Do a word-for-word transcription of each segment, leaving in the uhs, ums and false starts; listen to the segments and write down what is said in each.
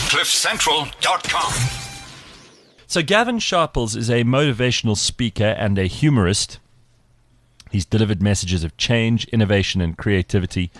cliff central dot com. So Gavin Sharples is a motivational speaker and a humorist. He's delivered messages of change, innovation, and creativity.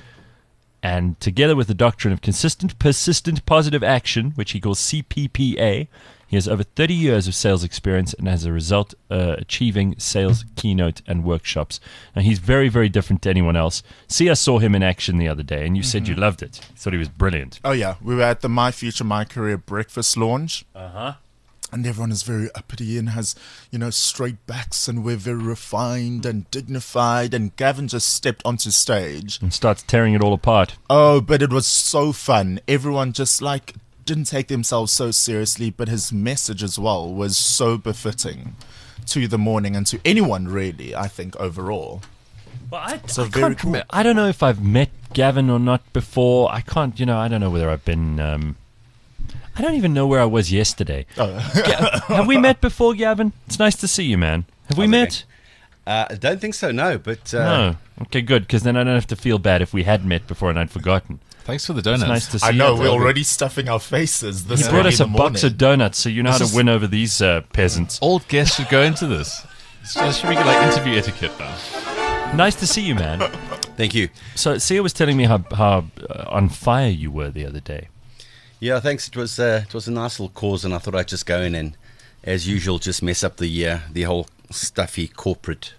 And together with the doctrine of consistent, persistent, positive action, which he calls C P P A, he has over thirty years of sales experience and as a result uh, achieving sales keynote and workshops. Now, he's very, very different to anyone else. See, I saw him in action the other day, and you mm-hmm. said you loved it. You thought he was brilliant. Oh, yeah. We were at the My Future, My Career breakfast launch. Uh-huh. And everyone is very uppity and has, you know, straight backs, and we're very refined and dignified. And Gavin just stepped onto stage and starts tearing it all apart. Oh, but it was so fun. Everyone just like didn't take themselves so seriously, but his message as well was so befitting to the morning and to anyone really, I think, overall. Well, I, so I, very can't, cool. I don't know if I've met Gavin or not before. I can't, you know, I don't know whether I've been... Um, I don't even know where I was yesterday. Oh. Have we met before, Gavin? It's nice to see you, man. Have we How's met? Uh, I don't think so, no. But uh, no. Okay, good, because then I don't have to feel bad if we had met before and I'd forgotten. Thanks for the donuts. It's nice to see I know, you. we're already stuffing our faces. This He brought us a morning. box of donuts, so you know This how is- to win over these uh, peasants. All guests should go into this. So should we get like interview etiquette now? Nice to see you, man. Thank you. So, Sia was telling me how, how uh, on fire you were the other day. Yeah, thanks. It was uh, it was a nice little cause, and I thought I'd just go in and, as usual, just mess up the uh, the whole stuffy corporate.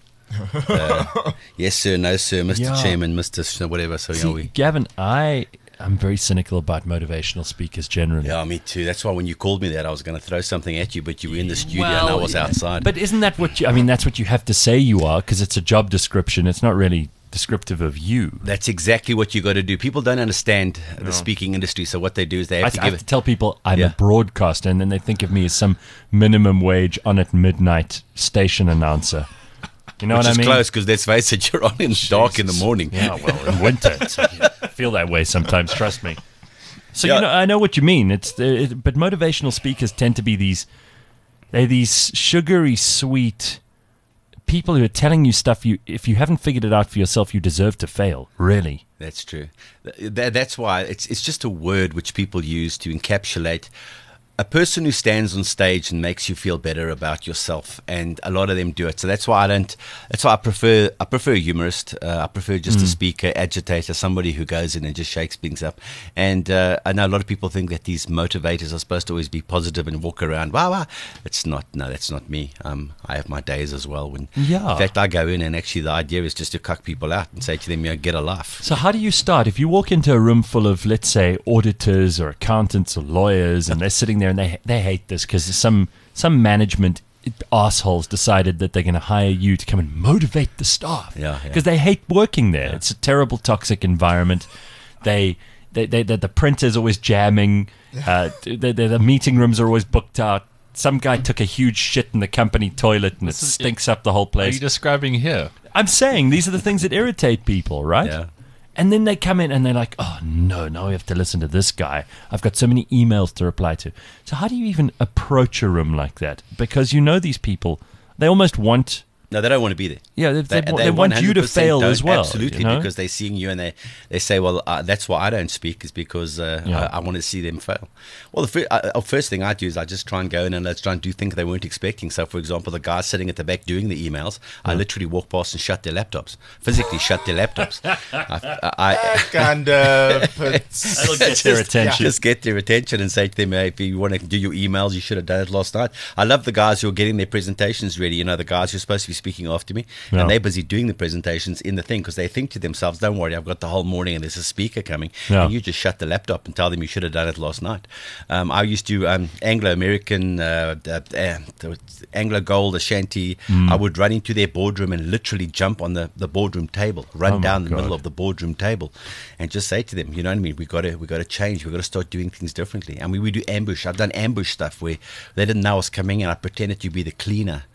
Uh, yes, sir. No, sir. Mister Yeah. Chairman, Mister Sh- whatever. So, See, yeah, we. Gavin, I am very cynical about motivational speakers generally. Yeah, me too. That's why when you called me that, I was going to throw something at you, but you were in the studio and I was outside. But isn't that what you, I mean, that's what you have to say you are, because it's a job description. It's not really descriptive of you. That's exactly what you got to do. People don't understand the speaking industry, so what they do is they have I, to I give have it. to tell people I'm Yeah. a broadcaster, and then they think of me as some minimum wage on at midnight station announcer. You know Which what is I mean? close because let's face it, you're on in the dark in the morning. Yeah, well, in winter, it's, I feel that way sometimes. Trust me. So Yeah. you know, I know what you mean. It's the, it, but motivational speakers tend to be these. They're these sugary, sweet people who are telling you stuff. You, if you haven't figured it out for yourself, you deserve to fail. Really. That's true. Th- th- That's why it's it's just a word which people use to encapsulate a person who stands on stage and makes you feel better about yourself, and a lot of them do it. So that's why I don't. That's why I prefer. I prefer a humorist. Uh, I prefer just a speaker, agitator, somebody who goes in and just shakes things up. And uh, I know a lot of people think that these motivators are supposed to always be positive and walk around. Wow, wow. It's not. No, that's not me. Um, I have my days as well. When Yeah. in fact I go in and actually the idea is just to cuck people out and say to them, "You know, get a life." So how do you start? If you walk into a room full of, let's say, auditors or accountants or lawyers, and they're sitting there and they they hate this because some some management assholes decided that they're going to hire you to come and motivate the staff. Yeah, yeah. Because they hate working there. It's a terrible, toxic environment. They they, they, they the printer's always jamming. Uh, the, the, the meeting rooms are always booked out. Some guy took a huge shit in the company toilet and This it is- stinks up the whole Are place. you describing here? I'm saying these are the things that irritate people, right? Yeah. And then they come in and they're like, oh, no, now we have to listen to this guy. I've got so many emails to reply to. So how do you even approach a room like that? Because you know these people, they almost want... No, they don't want to be there. Yeah, they, they, they want you to one hundred percent fail don't, as well. Absolutely, you know? because they're seeing you and they, they say, well, uh, that's why I don't speak, is because uh, Yeah. I, I want to see them fail. Well, the fir- uh, first thing I do is I just try and go in and let's try and do things they weren't expecting. So, for example, the guys sitting at the back doing the emails, I literally walk past and shut their laptops, physically shut their laptops. I, I, And uh, That'll get their just- attention. Just get their attention and say to them, hey, if you want to do your emails, you should have done it last night. I love the guys who are getting their presentations ready. You know, the guys who are supposed to be speaking after me. Yeah. And they're busy doing the presentations in the thing because they think to themselves, don't worry, I've got the whole morning and there's a speaker coming. Yeah. And you just shut the laptop and tell them you should have done it last night. Um, I used to um, Anglo-American, uh, uh, uh, Anglo-Gold, Ashanti. Mm. I would run into their boardroom and literally jump on the, the boardroom table, run Oh, my down the God. middle of the boardroom table and just say to them, you know what I mean, we got to we got to change, we got to start doing things differently. And we, we do ambush. I've done ambush stuff where they didn't know I was coming and I pretended to be the cleaner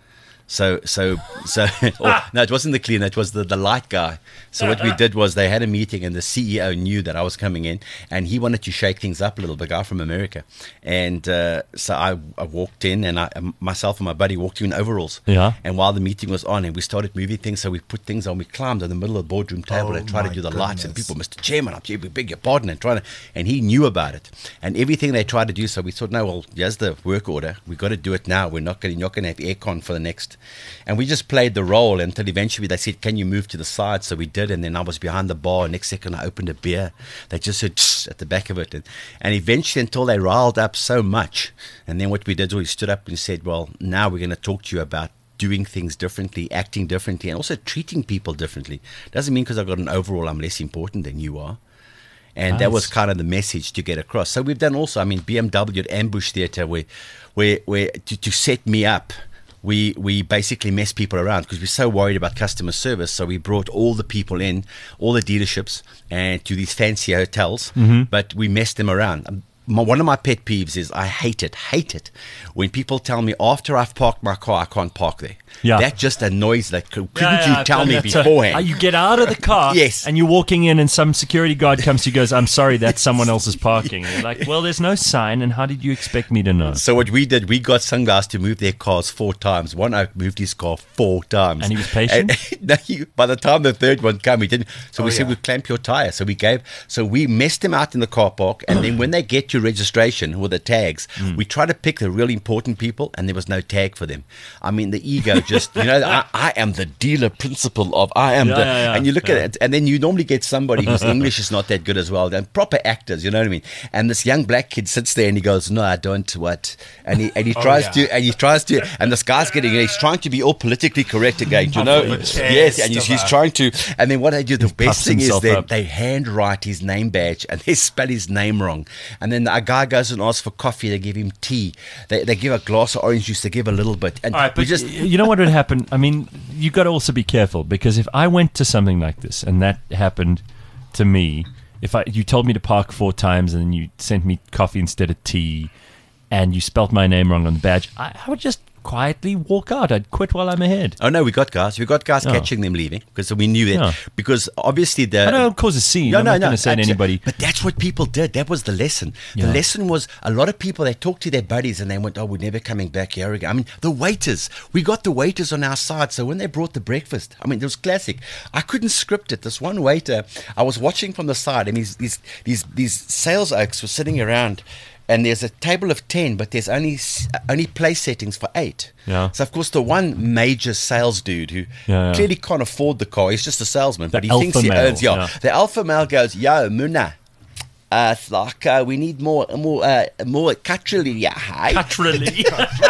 So, so, so, or, no, it wasn't the cleaner, it was the, the light guy. So what we did was they had a meeting and the C E O knew that I was coming in and he wanted to shake things up a little, the guy from America. And uh, so I, I walked in and I, myself and my buddy walked in overalls. Yeah. And while the meeting was on and we started moving things, so we put things on, we climbed on the middle of the boardroom table Oh, and tried to my do the lights and goodness. people, Mister Chairman, I'm we beg your pardon and trying to, and he knew about it. And everything they tried to do, so we thought, no, well, here's the work order. We've got to do it now. We're not going, you're not going to have aircon for the next. And we just played the role until eventually they said, can you move to the side? So we did, and then I was behind the bar. Next second I opened a beer. They just said tss at the back of it. And, and eventually until they riled up so much. And then what we did was we stood up and said, well, now we're going to talk to you about doing things differently, acting differently, and also treating people differently. Doesn't mean because I've got an overall I'm less important than you are. And Nice. that was kind of the message to get across. So we've done also, I mean, B M W at Ambush Theatre, where, where, where to, to set me up, we we basically mess people around because we're so worried about customer service. So we brought all the people in, all the dealerships, and to these fancy hotels, Mm-hmm. but we messed them around. Um, My, one of my pet peeves is I hate it, hate it, when people tell me after I've parked my car, I can't park there. Yeah. That just annoys that. Couldn't Yeah, yeah, you I've tell done me that. So, beforehand? uh, you get out of the car, Yes. and you're walking in, and some security guard comes to you, goes, "I'm sorry, that's someone else's parking." And you're like, "Well, there's no sign, and how did you expect me to know?" So what we did, we got some guys to move their cars four times. One oak moved his car four times. And he was patient? And, no, he, by the time the third one came, he didn't. So we Oh, said, yeah. we'll clamp your tire. So we gave, so we messed them out in the car park. And then when they get to registration with the tags, Hmm. we try to pick the really important people and there was no tag for them. I mean, the ego just, you know, I, I am the dealer principal of, I am Yeah, the, yeah, yeah. and you look Yeah. at it, and then you normally get somebody whose English is not that good as well, and proper actors, you know what I mean? And this young black kid sits there and he goes, no, I don't, what? And he, and he tries yeah. to, and he tries to, and this guy's getting, he's trying to be all politically correct again, you Up know? on the chest, Yes, and he's, he's stuff. trying to, and then what they do, the puffs best thing is himself they, up. they handwrite his name badge and they spell his name wrong. And then a guy goes and asks for coffee, they give him tea. They, they give a glass of orange juice, they give a little bit. And All right, we but just, y- you know what would happen? I mean, you got to also be careful because if I went to something like this and that happened to me, if I you told me to park four times and then you sent me coffee instead of tea, and you spelt my name wrong on the badge, I, I would just quietly walk out. I'd quit while I'm ahead. oh no, we got guys. We got guys Oh. catching them leaving because we knew that. Yeah. Because obviously the. I don't cause a scene. I'm not going to say to abso- anybody. But that's what people did. That was the lesson. The Yeah. lesson was a lot of people, they talked to their buddies and they went, oh, we're never coming back here again. I mean, the waiters, we got the waiters on our side. So when they brought the breakfast, I mean, it was classic. I couldn't script it. This one waiter, I was watching from the side and these, these, these, these sales oaks were sitting around. And there's a table of ten, but there's only s- only place settings for eight. Yeah. So, of course, the one major sales dude who Yeah, yeah. clearly can't afford the car, he's just a salesman, but he alpha thinks he male, owns, yeah. yeah. The alpha male goes, yo, Muna, uh, it's like uh, we need more, more, uh, more cutlery, yeah, hey? Naturally.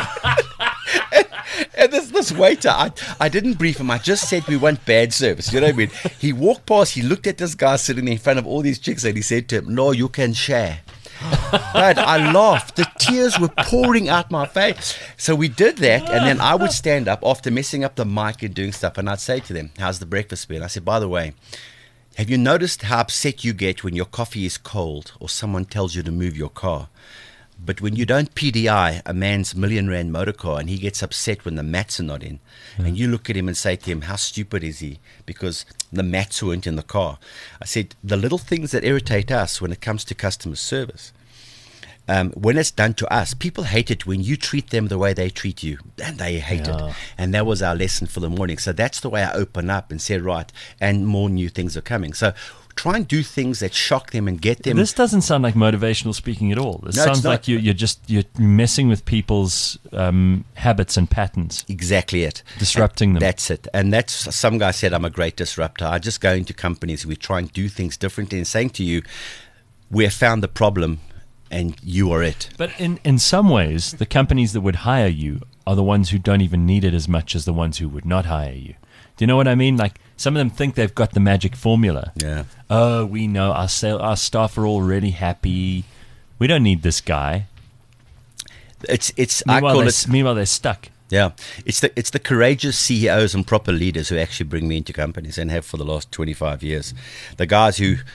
And this, this waiter, I, I didn't brief him. I just said we want bad service. You know what I mean? He walked past, he looked at this guy sitting in front of all these chicks and he said to him, no, you can share. But I laughed. The tears were pouring out my face. So we did that, and then I would stand up after messing up the mic and doing stuff, and I'd say to them, how's the breakfast been? I said, by the way, have you noticed how upset you get when your coffee is cold or someone tells you to move your car? But when you don't P D I a man's million rand motor car and he gets upset when the mats are not in, and you look at him and say to him, how stupid is he? Because the mats weren't in the car. I said, the little things that irritate us when it comes to customer service, um, when it's done to us, people hate it when you treat them the way they treat you, and they hate Yeah. it. And that was our lesson for the morning. So that's the way I open up and say, right, and more new things are coming. So try and do things that shock them and get them. This doesn't sound like motivational speaking at all. This No, it's sounds not. like you, you're just you're messing with people's um, habits and patterns, Exactly it. disrupting them. That's it. And that's, some guy said, I'm a great disruptor. I just go into companies, we try and do things differently and saying to you, we have found the problem and you are it. But in, in some ways, the companies that would hire you are the ones who don't even need it as much as the ones who would not hire you. Do you know what I mean? Like, some of them think they've got the magic formula. Yeah. Oh, we know our sale, our staff are already happy. We don't need this guy. It's, it's, I Meanwhile, call they're, it, meanwhile they're stuck. yeah, it's the, it's the courageous C E Os and proper leaders who actually bring me into companies and have for the last twenty-five years. The guys who,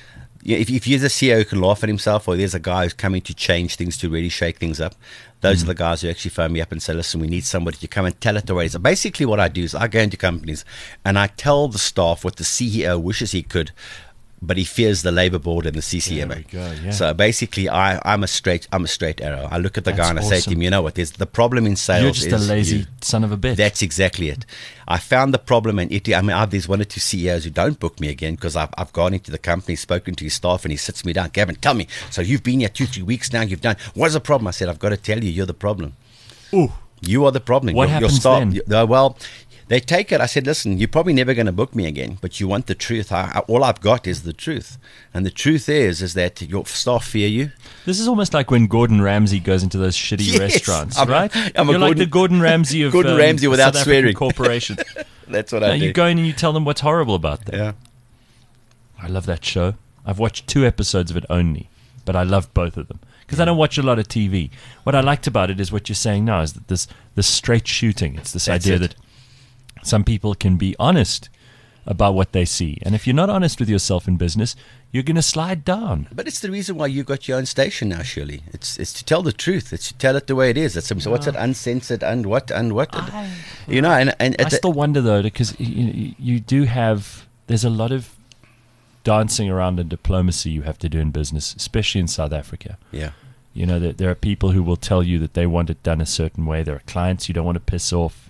Yeah, if, if you're the C E O who can laugh at himself, or there's a guy who's coming to change things, to really shake things up, those mm. are the guys who actually phone me up and say, listen, we need somebody to come and tell it the way it is. Basically what I do is I go into companies and I tell the staff what the C E O wishes he could, but he fears the labor board and the C C M A. There we go, yeah. So basically, I, I'm a straight, I'm a straight arrow. I look at the That's guy and I say to awesome. him, you know what? There's the problem in sales. You're just is a lazy you. son of a bitch. That's exactly it. I found the problem, and it, I mean, I've, there's one or two C E Os who don't book me again because I've, I've gone into the company, spoken to his staff, and he sits me down. Gavin, tell me. So you've been here two, three weeks now. You've done. What's the problem? I said, I've got to tell you, you're the problem. Ooh. You are the problem. What your, happens your staff, then? You, uh, well. They take it. I said, listen, you're probably never going to book me again, but you want the truth. I, I, all I've got is the truth. And the truth is, is that your staff fear you. This is almost like when Gordon Ramsay goes into those shitty Yes, restaurants, I'm a- right? I'm a You're like Gordon- the Gordon Ramsay of Gordon um, Ramsay without South African swearing. corporations. That's what No, I do. you go in and you tell them what's horrible about them. Yeah. I love that show. I've watched two episodes of it only, but I love both of them because I don't watch a lot of T V. What I liked about it is what you're saying now is that this this straight shooting. It's this That's idea it. that some people can be honest about what they see, and if you're not honest with yourself in business, you're going to slide down. But it's the reason why you got your own station now, Shirley. It's it's to tell the truth. It's to tell it the way it is. It's so what's it, uncensored and what and what, you know. And and I at the- still wonder though, because you, you do have there's a lot of dancing around and diplomacy you have to do in business, especially in South Africa. yeah. You know, there, there are people who will tell you that they want it done a certain way. There are clients you don't want to piss off.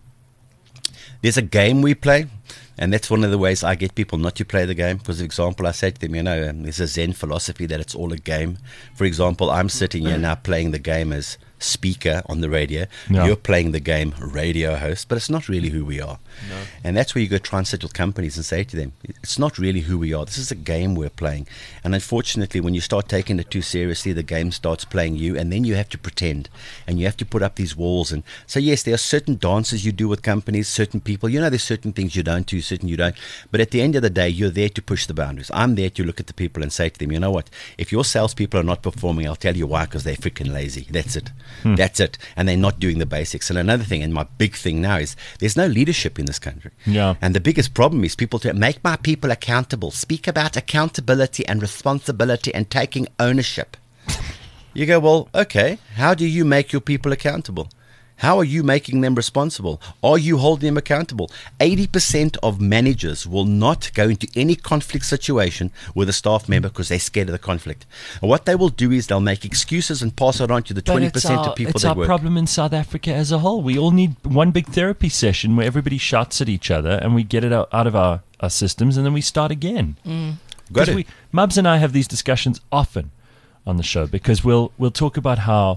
There's a game we play, and that's one of the ways I get people not to play the game. Because, for example, I say to them, you know, um, there's a Zen philosophy that it's all a game. For example, I'm sitting here now playing the game as speaker on the radio. Yeah. You're playing the game radio host, but it's not really who we are. No. And that's where you go try and sit with companies and say to them, it's not really who we are. This is a game we're playing. And unfortunately, when you start taking it too seriously, the game starts playing you, and then you have to pretend, and you have to put up these walls. And so, yes, there are certain dances you do with companies, certain people. You know, there's certain things you don't do, certain you don't. But at the end of the day, you're there to push the boundaries. I'm there to look at the people and say to them, you know what? If your salespeople are not performing, I'll tell you why, because they're freaking lazy. That's it. Hmm. That's it. And they're not doing the basics. And another thing, and my big thing now, is there's no leadership in this country. Yeah. And the biggest problem is people to make my people accountable, speak about accountability and responsibility and taking ownership. You go, well, okay, how do you make your people accountable? How are you making them responsible? Are you holding them accountable? eighty percent of managers will not go into any conflict situation with a staff member because they're scared of the conflict. And what they will do is they'll make excuses and pass it on to the But twenty it's percent our, of people it's that our work. problem in South Africa as a whole. We all need one big therapy session where everybody shouts at each other and we get it out, out of our, our systems and then we start again. Got Because it. we, Mubs and I have these discussions often on the show because we'll we'll talk about how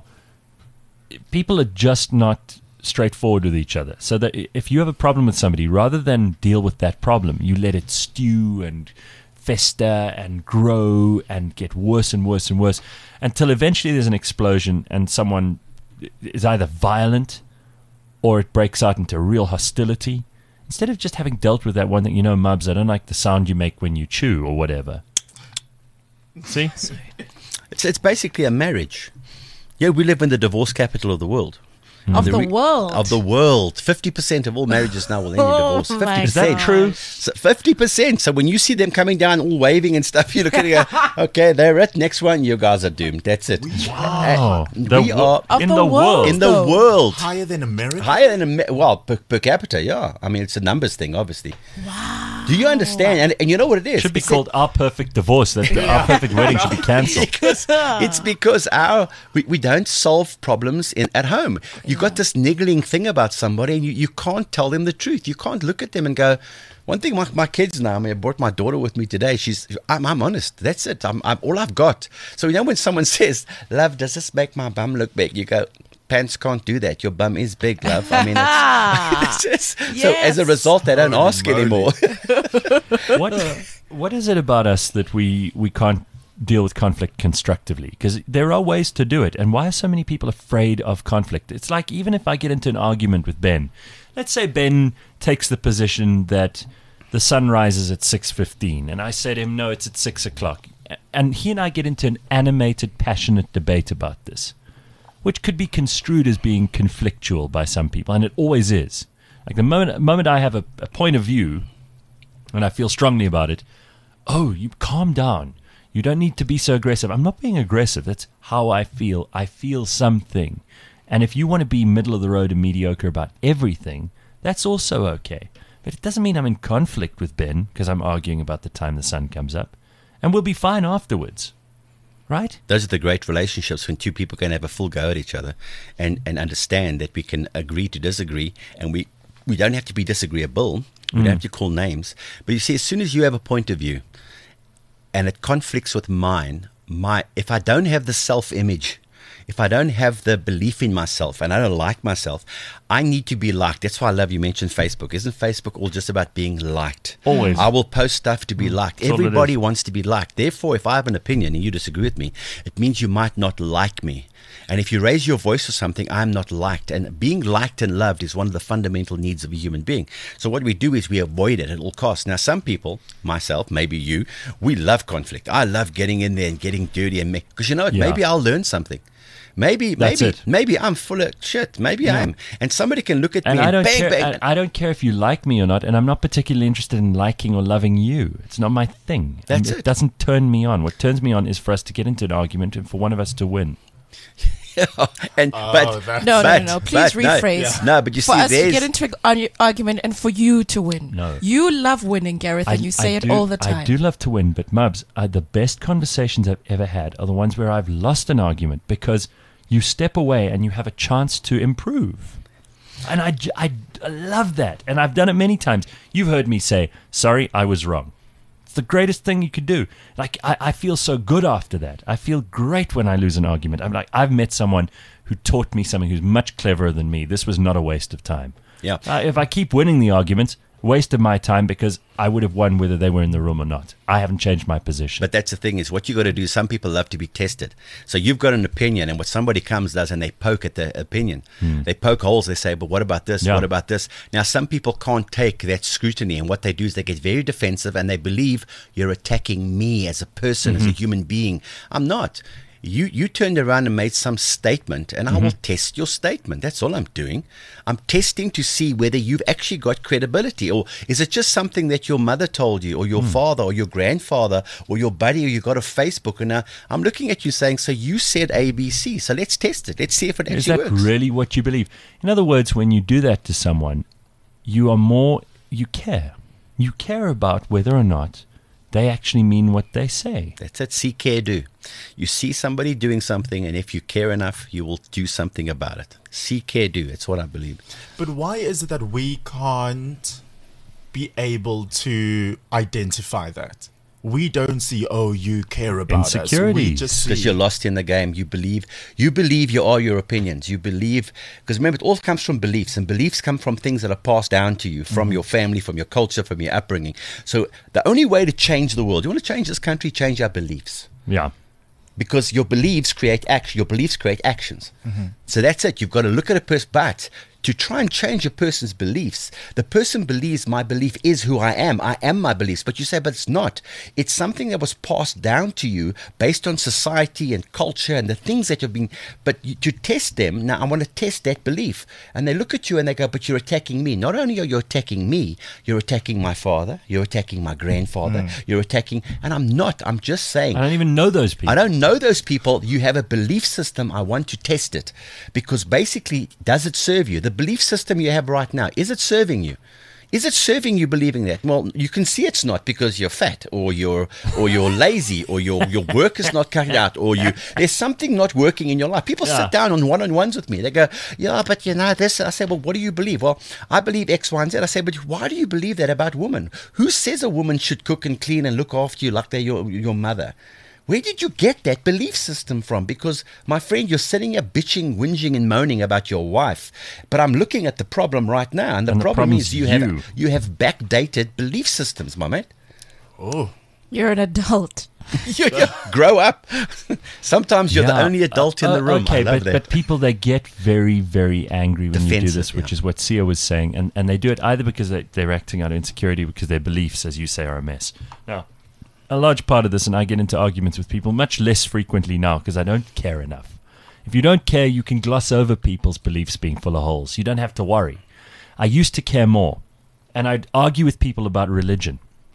people are just not straightforward with each other. So that if you have a problem with somebody, rather than deal with that problem, you let it stew and fester and grow and get worse and worse and worse until eventually there's an explosion and someone is either violent or it breaks out into real hostility. Instead of just having dealt with that one thing, you know, Mubs, I don't like the sound you make when you chew or whatever. See? It's, it's basically a marriage. Yeah, we live in the divorce capital of the world. Of the re- world. Of the world. fifty percent of all marriages now will end in Oh divorce. my fifty percent. Is that true? So fifty percent. So when you see them coming down all waving and stuff, you look at it and go, okay, they're it. Next one, you guys are doomed. That's it. Wow. Uh, The we wo- are Of in the the world. world. in the though. world. Higher than America? Higher than, Amer- well, per, per capita, yeah. I mean, it's a numbers thing, obviously. Wow. Do you understand? And, and you know what it is? Should be It's called Our Perfect Divorce. That Our Perfect Wedding should be cancelled. because it's because our we, we don't solve problems in at home. You got this niggling thing about somebody, and you, you can't tell them the truth. You can't look at them and go. One thing, my, my kids now. I mean, I brought my daughter with me today. She's, I'm, I'm honest. That's it. I'm, I'm all I've got. So you know, when someone says, "Love, does this make my bum look big?" You go, "Pants can't do that. Your bum is big, love." I mean, it's, it's just, so as a Yes. result, they don't Holy ask moly. anymore. What What is it about us that we, we can't deal with conflict constructively? Because there are ways to do it. And why are so many people afraid of conflict? It's like even if I get into an argument with Ben, let's say Ben takes the position that the sun rises at six fifteen, and I say to him, no, it's at six o'clock. And he and I get into an animated, passionate debate about this, which could be construed as being conflictual by some people, and it always is. Like the moment, moment I have a, a point of view, and I feel strongly about it, oh, you calm down. You don't need to be so aggressive. I'm not being aggressive. That's how I feel. I feel something. And if you want to be middle of the road and mediocre about everything, that's also okay. But it doesn't mean I'm in conflict with Ben because I'm arguing about the time the sun comes up. And we'll be fine afterwards. Right? Those are the great relationships when two people can have a full go at each other and, and understand that we can agree to disagree, and we, we don't have to be disagreeable. We Mm. don't have to call names. But you see, as soon as you have a point of view and it conflicts with mine, my if I don't have the self-image, if I don't have the belief in myself and I don't like myself, I need to be liked. That's why I love you mentioned Facebook. Isn't Facebook all just about being liked? Always. I will post stuff to be liked. That's all it Everybody is. wants to be liked. Therefore, if I have an opinion and you disagree with me, it means you might not like me. And if you raise your voice for something, I'm not liked. And being liked and loved is one of the fundamental needs of a human being. So what we do is we avoid it at all costs. Now, some people, myself, maybe you, we love conflict. I love getting in there and getting dirty. and Because you know what? Yeah. Maybe I'll learn something. Maybe, That's maybe, it. maybe I'm full of shit. Maybe I am. And somebody can look at And me I and don't bang, care. bang. I, I don't care if you like me or not, and I'm not particularly interested in liking or loving you. It's not my thing. That's And it. doesn't turn me on. What turns me on is for us to get into an argument and for one of us to win. and Oh, but that's- No, no, but, no, no. Please but, no, rephrase. No, but you For see, us to there's get into an argu- argument and for you to win. No. You love winning, Gareth, and you say it do, all the time. I do love to win, but Mubs, uh, the best conversations I've ever had are the ones where I've lost an argument because you step away and you have a chance to improve. And I, j- I, I love that. And I've done it many times. You've heard me say, sorry, I was wrong. It's the greatest thing you could do. Like, I, I feel so good after that. I feel great when I lose an argument. I'm like, I've met someone who taught me something who's much cleverer than me. This was not a waste of time. Yeah. Uh, if I keep winning the arguments, waste of my time because I would have won whether they were in the room or not. I haven't changed my position. But that's the thing is what you got to do. Some people love to be tested. So you've got an opinion, and what somebody comes does, and they poke at the opinion. They poke holes. They say, "But what about this? Yeah. What about this?" Now, some people can't take that scrutiny, and what they do is they get very defensive, and they believe you're attacking me as a person, as a human being. I'm not. You you turned around and made some statement, and I will test your statement. That's all I'm doing. I'm testing to see whether you've actually got credibility, or is it just something that your mother told you, or your father, or your grandfather, or your buddy, or you got a Facebook. And now I'm looking at you saying, so you said A, B, C. So let's test it. Let's see if it Is actually that works. really what you believe? In other words, when you do that to someone, you are more, you care. You care about whether or not they actually mean what they say. That's it. See, care, do. You see somebody doing something, and if you care enough, you will do something about it. See, care, do. That's what I believe. But why is it that we can't be able to identify that? We don't see, oh, you care about us. We Insecurities. just Because see, you're lost in the game. You believe you believe you are your opinions. You believe, because remember, it all comes from beliefs, and beliefs come from things that are passed down to you from your family, from your culture, from your upbringing. So the only way to change the world, you want to change this country, change our beliefs. Yeah. Because your beliefs create action. Your beliefs create actions. So that's it. You've got to look at a person. But to try and change a person's beliefs, the person believes my belief is who I am. I am my beliefs. But you say, but it's not. It's something that was passed down to you based on society and culture and the things that you've been. But you, to test them, now I want to test that belief. And they look at you and they go, but you're attacking me. Not only are you attacking me, you're attacking my father, you're attacking my grandfather, you're attacking. And I'm not. I'm just saying. I don't even know those people. I don't know those people. You have a belief system. I want to test it. Because basically, does it serve you? The belief system you have right now, is it serving you? Is it serving you believing that? Well, you can see it's not because you're fat or you're or you're lazy or your your work is not cut out or you there's something not working in your life. People Yeah. sit down on one-on-ones with me. They go, yeah, but you know this. I say, well, what do you believe? Well, I believe X, Y, and Z. I say, but why do you believe that about women? Who says a woman should cook and clean and look after you like they're your, your mother? Where did you get that belief system from? Because, my friend, you're sitting here bitching, whinging, and moaning about your wife. But I'm looking at the problem right now, and the And the problem problem's is you, you. have you have backdated belief systems, my mate. oh, You're an adult. You- you grow up. Sometimes you're the Yeah. only adult in Uh, the room. Okay, I love but, that. but people, they get very, very angry when you do Defensive, this, which yeah. is what Sia was saying. And, and they do it either because they, they're acting out of insecurity, because their beliefs, as you say, are a mess. Now, a large part of this, and I get into arguments with people much less frequently now because I don't care enough. If you don't care, you can gloss over people's beliefs being full of holes. You don't have to worry. I used to care more, and I'd argue with people about religion.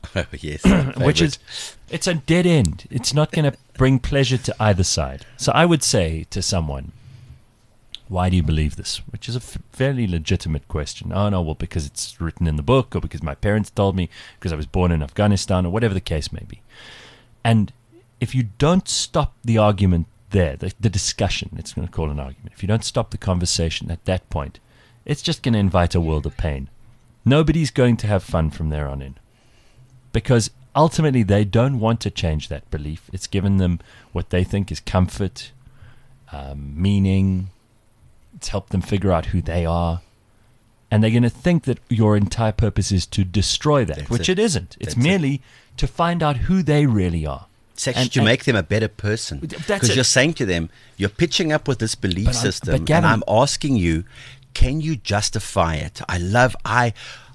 Oh, yes. which is, it's a dead end. It's not going to bring pleasure to either side. So I would say to someone, why do you believe this? Which is a f- fairly legitimate question. Oh, no, well, because it's written in the book, or because my parents told me, because I was born in Afghanistan, or whatever the case may be. And if you don't stop the argument there, the, the discussion, it's going to call an argument, if you don't stop the conversation at that point, it's just going to invite a world of pain. Nobody's going to have fun from there on in. Because ultimately they don't want to change that belief. It's given them what they think is comfort, um, meaning. It's helped them figure out who they are. And they're going to think that your entire purpose is to destroy that, That's which it. it isn't. It's That's merely it. to find out who they really are. It's actually And- to and- make them a better person. That's Because it. you're saying to them, you're pitching up with this belief But I'm- system, but Gavin- and I'm asking you, can you justify it? I love, I,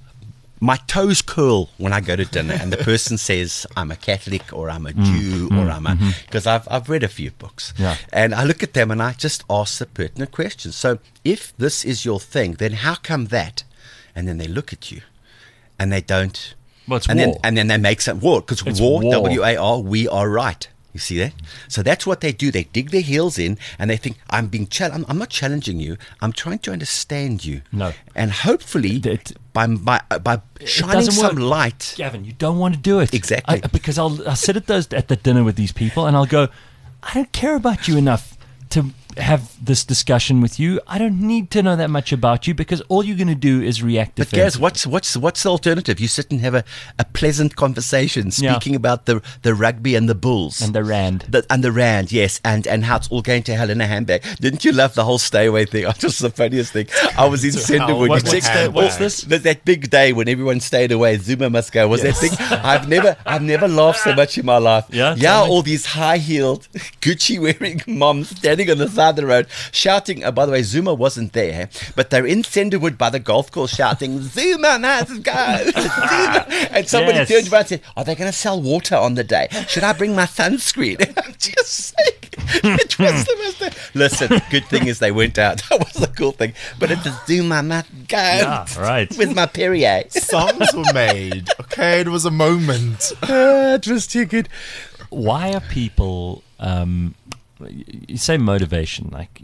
my toes curl when I go to dinner, and the person says, I'm a Catholic, or I'm a Jew, or I'm a, because I've, I've read a few books. Yeah. And I look at them and I just ask the pertinent questions. So if this is your thing, then how come that? And then they look at you and they don't. Well, it's and war. Then, and then they make some war, because It's war, war. W A R, we are right. You see that? So that's what they do. They dig their heels in and they think, I'm being challenged. I'm, I'm not challenging you. I'm trying to understand you. No. And hopefully, It- by, by, by shining doesn't some work. light. Gavin, you don't want to do it. Exactly. I, because I'll, I'll sit at those at the dinner with these people and I'll go, I don't care about you enough to have this discussion with you. I don't need to know that much about you, because all you're going to do is react But Gaz, defensively. what's what's what's the alternative? You sit and have a, a pleasant conversation, Yeah. speaking about the the rugby and the Bulls And the Rand. the, and the Rand, yes, and and how it's all going to hell in a handbag. Didn't you love the whole stay away thing? It was the funniest thing. I was in Senderwood. what- You what's check- the- what's oh, this? That, that big day when everyone stayed away. Zuma must go. Was that thing? I've never I've never laughed so much in my life. Yeah, yeah. tell me. All these high heeled, Gucci wearing moms standing on the side of the road shouting. Oh, by the way, Zuma wasn't there, but they're in Senderwood by the golf course shouting, Zuma must go. Zuma. And somebody Yes. turned around and said, are they going to sell water on the day? Should I bring my sunscreen? I'm just saying. It was the most. Listen, good thing is they went out. That was the cool thing. But it's a Zuma must go. Yeah, right. With my Perrier. Songs were made. Okay, it was a moment. Ah, it was too good. Why are people, um, you say motivation, like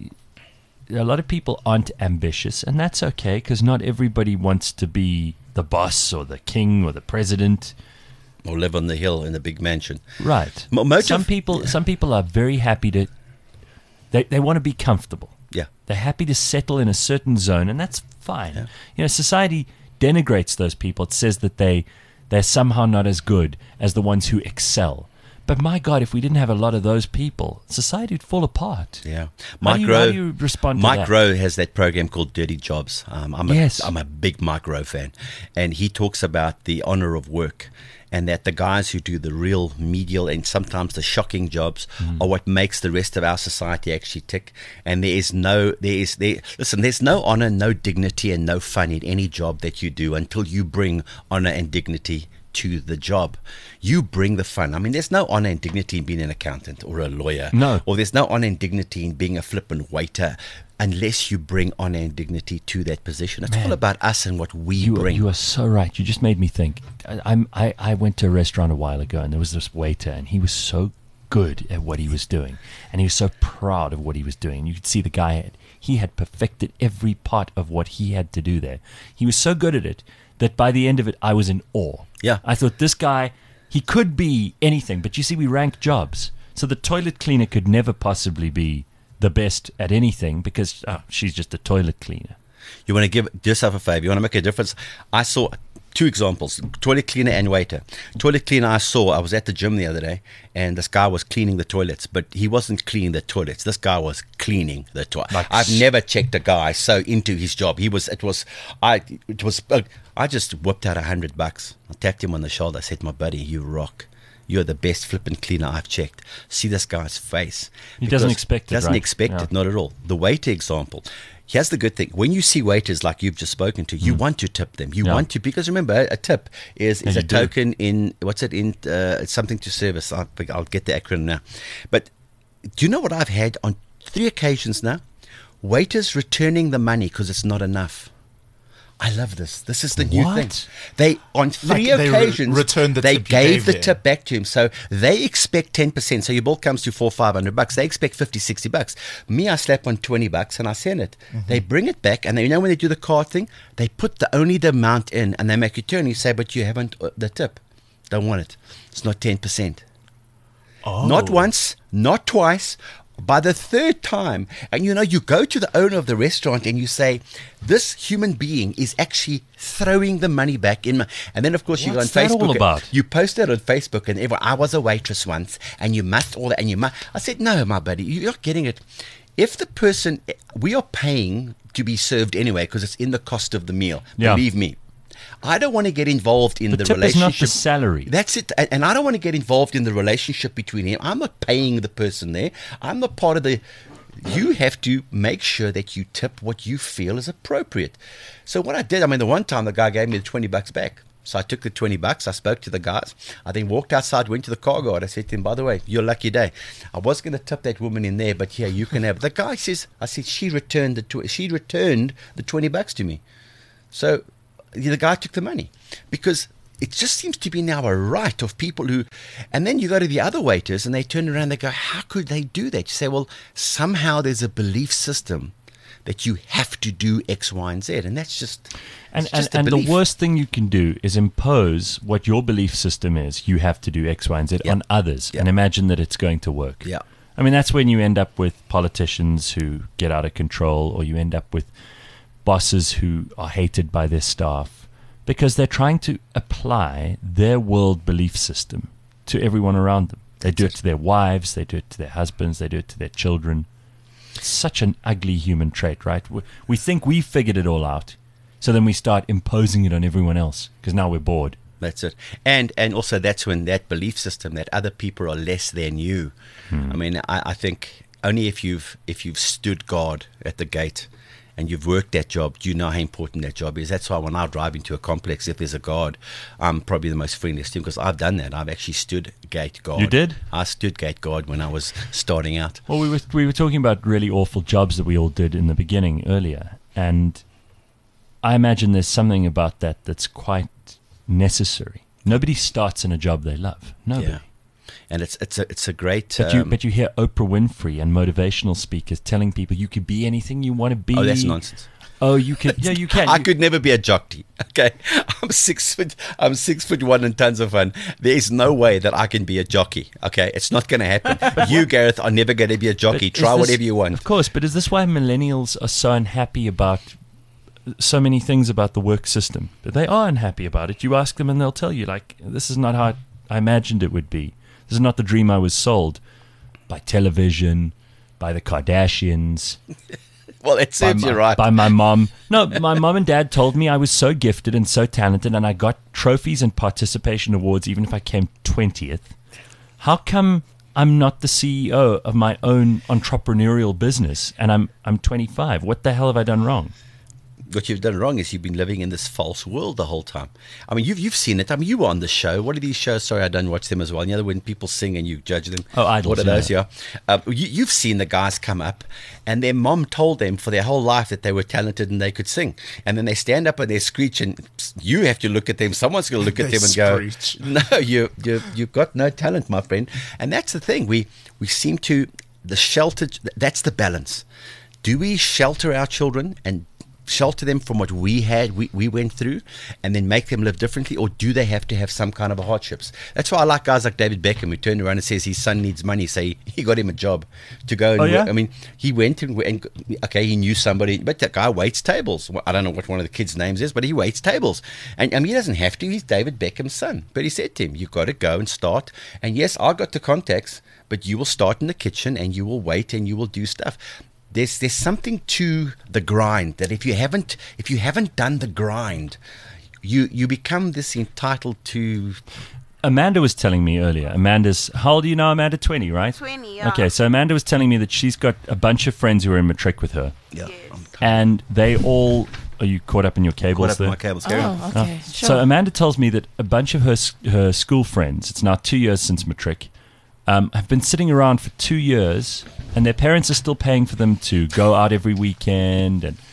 a lot of people aren't ambitious, and that's okay, because not everybody wants to be the boss or the king or the president. Or live on the hill in a big mansion. Right. Mo- motive- some people some people are very happy to they they want to be comfortable. Yeah. They're happy to settle in a certain zone, and that's fine. Yeah. You know, society denigrates those people. It says that they they're somehow not as good as the ones who excel. But my God, if we didn't have a lot of those people, society would fall apart. Yeah, How Mike do you, Rowe. how do you respond to Mike that? Rowe has that program called Dirty Jobs. Um, I'm a, Yes. I'm a big Mike Rowe fan, and he talks about the honor of work, and that the guys who do the real medial and sometimes the shocking jobs Mm-hmm. are what makes the rest of our society actually tick. And there is no, there is there. Listen, there's no honor, no dignity, and no fun in any job that you do until you bring honor and dignity to the job. You bring the fun. I mean, there's no honor and dignity in being an accountant or a lawyer. No. Or there's no honor and dignity in being a flippant waiter unless you bring honor and dignity to that position. It's Man. all about us and what we You, bring. you are so right. You just made me think. I, I'm, I, I went to a restaurant a while ago, and there was this waiter, and he was so good at what he was doing, and he was so proud of what he was doing. You could see the guy, had, he had perfected every part of what he had to do there. He was so good at it that by the end of it, I was in awe. Yeah. I thought, this guy, he could be anything, but you see, we rank jobs. So the toilet cleaner could never possibly be the best at anything, because oh, she's just a toilet cleaner. You want to give yourself a favor. You want to make a difference. I saw two examples, toilet cleaner and waiter. Toilet cleaner I saw, I was at the gym the other day, and this guy was cleaning the toilets, but he wasn't cleaning the toilets. This guy was cleaning the toilet. Like I've s- never checked a guy so into his job. He was, it was, I, it was, uh, I just whipped out a hundred bucks. I tapped him on the shoulder. I said, my buddy, you rock. You're the best flipping cleaner I've checked. See this guy's face. He doesn't Because expect it, Doesn't right? expect Yeah. it, not at all. The waiter example. Here's the good thing. When you see waiters like you've just spoken to, you want to tip them. You Mm. Yeah. want to, because remember, a tip is, is Yeah, a you do. token in, what's it, in uh, it's something to service. I'll, I'll get the acronym now. But do you know what I've had on three occasions now? Waiters returning the money because it's not enough. I love this. This is the new What? thing. They on three Like they re- occasions returned the they tip you gave gave the there. tip back to him. So they expect ten percent. So your bill comes to four, five hundred bucks. They expect fifty, sixty bucks. Me, I slap on twenty bucks and I send it. Mm-hmm. They bring it back, and they, you know when they do the card thing, they put the only the amount in, and they make you turn. You say, but you haven't uh, the tip. Don't want it. It's not ten percent. Oh. Not once, not twice. By the third time, and you know, you go to the owner of the restaurant and you say, this human being is actually throwing the money back in. My, and then, of course, you go on What's that Facebook. all about? You post that on Facebook, and everyone, I was a waitress once, and you must all that, and you must. I said, no, my buddy, you're not getting it. If the person, we are paying to be served anyway because it's in the cost of the meal. Yeah. Believe me. I don't want to get involved in The the, tip is relationship. not the salary. That's it. And and I don't want to get involved in the relationship between him. I'm not paying the person there. I'm not part of the. You have to make sure that you tip what you feel is appropriate. So what I did, I mean, the one time the guy gave me the twenty bucks back. So I took the twenty bucks. I spoke to the guys. I then walked outside, went to the car guard. I said to him, by the way, your lucky day. I was going to tip that woman in there, but yeah, you can have. The guy says, I said, she returned the tw- she returned the twenty bucks to me. So the guy took the money because it just seems to be now a right of people who, and then you go to the other waiters and they turn around and they go, how could they do that? You say, well, somehow there's a belief system that you have to do X, Y, and Z. And that's just, And, it's and, just a and the belief. worst thing you can do is impose what your belief system is. You have to do X, Y, and Z Yeah. on others Yeah. and imagine that it's going to work. Yeah. I mean, that's when you end up with politicians who get out of control, or you end up with bosses who are hated by their staff because they're trying to apply their world belief system to everyone around them. They do it to their wives, they do it to their husbands, they do it to their children. It's such an ugly human trait, right? We, we think we figured it all out, so then we start imposing it on everyone else because now we're bored. That's it. And and also that's when that belief system that other people are less than you. I mean, I, I think only if you've if you've stood guard at the gate and you've worked that job, do you know how important that job is. That's why when I drive into a complex, if there's a guard, I'm probably the most friendliest to him because I've done that. I've actually stood gate guard. You did? I stood gate guard when I was starting out. Well, we were we were talking about really awful jobs that we all did in the beginning earlier, and I imagine there's something about that that's quite necessary. Nobody starts in a job they love. Nobody. Yeah. And it's it's a it's a great. But you um, but you hear Oprah Winfrey and motivational speakers telling people you could be anything you want to be. oh, that's nonsense. Oh, you could. Yeah, you can. I You- could never be a jockey. Okay, I'm six foot. I'm six foot one and tons of fun. There is no way that I can be a jockey. Okay, it's not going to happen. You, Gareth, are never going to be a but jockey. is Try this- whatever you want. Of course, but is this why millennials are so unhappy about so many things about the work system? But they are unhappy about it. You ask them and they'll tell you, like, this is not how I imagined it would be. This is not the dream I was sold by television, by the Kardashians, Well, it by serves my, you right. by my mom. No, my mom and dad told me I was so gifted and so talented, and I got trophies and participation awards even if I came twentieth. How come I'm not the C E O of my own entrepreneurial business and I'm I'm twenty-five? What the hell have I done wrong? What you've done wrong is you've been living in this false world the whole time. I mean, you've you've seen it. I mean, you were on the show. What are these shows? Sorry, I don't watch them as well. You know, when people sing and you judge them. Oh, Idols, What are those? yeah. Yeah. Uh, you, you've seen the guys come up, and their mom told them for their whole life that they were talented and they could sing. And then they stand up and they screech, and you have to look at them. Someone's going to look at They them and go, screech. "No, you you you've got no talent, my friend." And that's the thing. We we seem to the sheltered. That's the balance. Do we shelter our children and shelter them from what we had, we, we went through, and then make them live differently, or do they have to have some kind of a hardships? That's why I like guys like David Beckham, who turned around and says his son needs money, so he, he got him a job to go and Oh, yeah? work. I mean, he went and, and okay, he knew somebody, but that guy waits tables. Well, I don't know what one of the kids' names is, but he waits tables. And I mean, he doesn't have to. He's David Beckham's son. But he said to him, you've got to go and start. And yes, I got the contacts, but you will start in the kitchen and you will wait and you will do stuff. There's there's something to the grind that if you haven't if you haven't done the grind, you you become this entitled to. Amanda was telling me earlier. Amanda's how old are you now? Amanda, twenty, right? twenty, yeah. Okay, so Amanda was telling me that she's got a bunch of friends who are in matric with her, Yeah, Yes. I'm and they all. Are you caught up in your cables caught up in there? my cables. Carry on. Oh, okay. Sure. So Amanda tells me that a bunch of her s- her school friends, it's now two years since matric, um, have been sitting around for two years, and their parents are still paying for them to go out every weekend and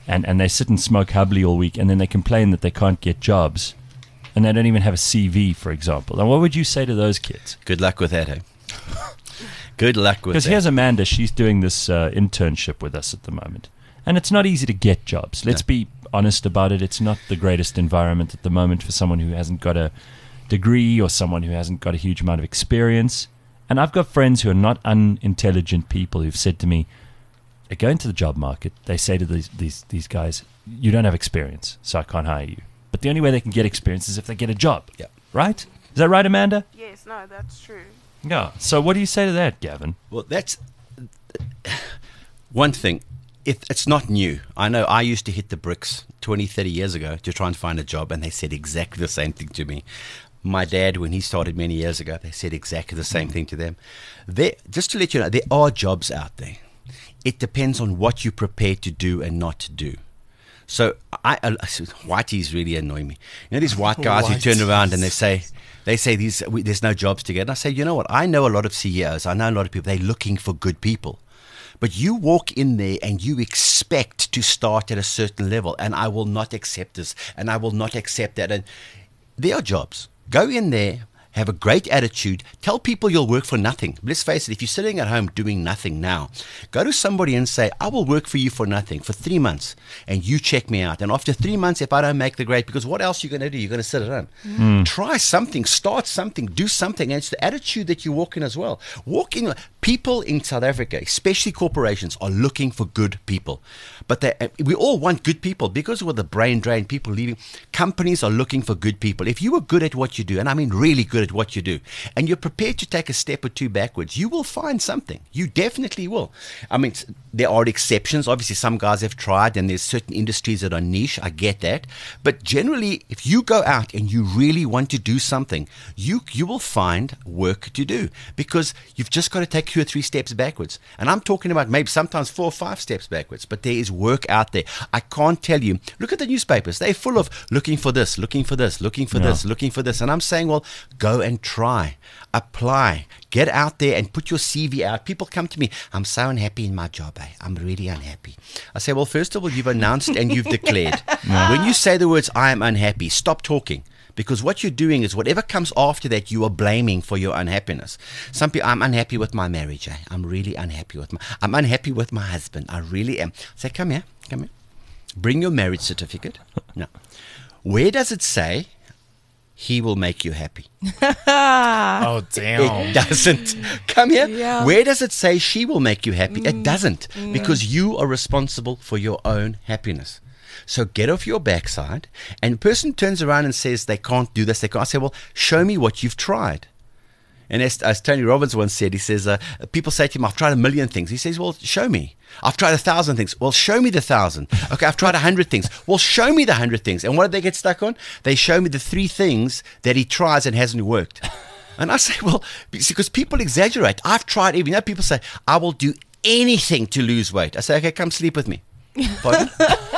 and, and they sit and smoke hubbly all week, and then they complain that they can't get jobs, and they don't even have a C V, for example. And what would you say to those kids? Good luck with that, eh? Good luck with that. Because here's Amanda, she's doing this uh, internship with us at the moment, and it's not easy to get jobs. Let's No. be honest about it. It's not the greatest environment at the moment for someone who hasn't got a degree or someone who hasn't got a huge amount of experience. And I've got friends who are not unintelligent people who've said to me, they go into the job market, they say to these, these, these guys, you don't have experience, so I can't hire you. But the only way they can get experience is if they get a job. Yeah. Right? Is that right, Amanda? Yes, no, that's true. Yeah. So what do you say to that, Gavin? Well, that's one thing. It, it's not new. I know I used to hit the bricks twenty, thirty years ago to try and find a job, and they said exactly the same thing to me. My dad, when he started many years ago, they said exactly the same thing to them. There, just to let you know, there are jobs out there. It depends on what you're prepared to do and not do. So I, I whiteys really annoy me. You know these white guys who turn around and they say, they say these we, there's no jobs to get. And I say, you know what? I know a lot of C E Os. I know a lot of people. They're looking for good people. But you walk in there and you expect to start at a certain level, and I will not accept this, and I will not accept that. And there are jobs. Go in there, have a great attitude, tell people you'll work for nothing. Let's face it, if you're sitting at home doing nothing now, go to somebody and say, I will work for you for nothing for three months, and you check me out. And after three months, if I don't make the grade, because what else are you going to do? You're going to sit at home. Mm. Try something, start something, do something. And it's the attitude that you walk in as well. Walk in. People in South Africa, especially corporations, are looking for good people. But they, we all want good people because of the brain drain, people leaving. Companies are looking for good people. If you are good at what you do, and I mean really good at what you do, and you're prepared to take a step or two backwards, you will find something. You definitely will. I mean, there are exceptions. Obviously, some guys have tried, and there's certain industries that are niche. I get that. But generally, if you go out and you really want to do something, you you will find work to do, because you've just got to take two or three steps backwards. And I'm talking about maybe sometimes four or five steps backwards, but there is work out there. I can't tell you. Look at the newspapers. They're full of looking for this, looking for this, looking for Yeah. this, looking for this. And I'm saying, well, go and try. Apply. Get out there and put your C V out. People come to me, I'm so unhappy in my job. Eh? I'm really unhappy. I say, well, first of all, you've announced and you've declared. When you say the words, I am unhappy, stop talking. Because what you're doing is whatever comes after that, you are blaming for your unhappiness. Some people, I'm unhappy with my marriage. Eh? I'm really unhappy with my, I'm unhappy with my husband. I really am. Say, come here, come here. Bring your marriage certificate. No. Where does it say he will make you happy? Oh, damn. It doesn't. Come here. Yeah. Where does it say she will make you happy? It doesn't. Because you are responsible for your own happiness. So get off your backside, and the person turns around and says they can't do this. They can't. I say, well, show me what you've tried. And as, as Tony Robbins once said, he says, uh, people say to him, I've tried a million things. He says, well, show me. I've tried a thousand things. Well, show me the thousand. Okay, I've tried a hundred things. Well, show me the hundred things. And what did they get stuck on? They show me the three things that he tries and hasn't worked. And I say, well, because people exaggerate. I've tried even. You know, people say, I will do anything to lose weight. I say, okay, come sleep with me. Pardon?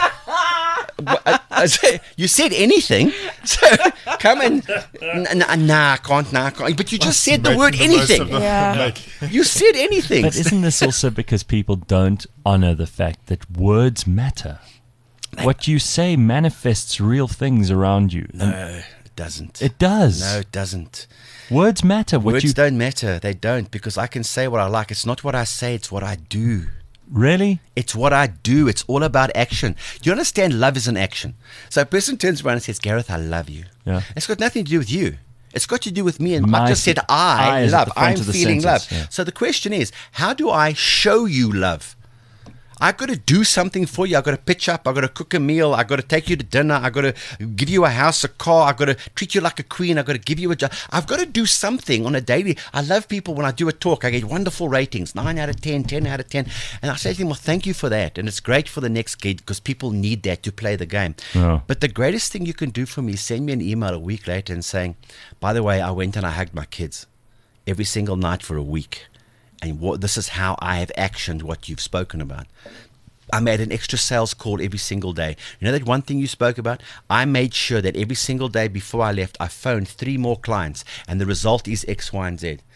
I, I say, you said anything, so come and nah, nah, I can't, nah, I can't. But you just said the word anything. Yeah. You said anything. But isn't this also because people don't honor the fact that words matter? What you say manifests real things around you. No, it doesn't. It does. No, it doesn't. Words matter. What Words you don't matter. They don't, because I can say what I like. It's not what I say, it's what I do. Really? It's what I do. It's all about action. Do you understand? Love is an action. So a person turns around and says, Gareth, I love you. Yeah. It's got nothing to do with you. It's got to do with me. And My- I just said I, I is at love. the front I'm of the feeling sentence, love. yeah. So the question is, how do I show you love? I've got to do something for you. I've got to pitch up. I've got to cook a meal. I've got to take you to dinner. I've got to give you a house, a car. I've got to treat you like a queen. I've got to give you a job. I've got to do something on a daily. I love people when I do a talk. I get wonderful ratings, nine out of ten, ten out of ten. And I say to them, well, thank you for that. And it's great for the next gig because people need that to play the game. Yeah. But the greatest thing you can do for me is send me an email a week later and saying, by the way, I went and I hugged my kids every single night for a week. And what, this is how I have actioned what you've spoken about. I made an extra sales call every single day. You know that one thing you spoke about? I made sure that every single day before I left, I phoned three more clients, and the result is X, Y, and Z.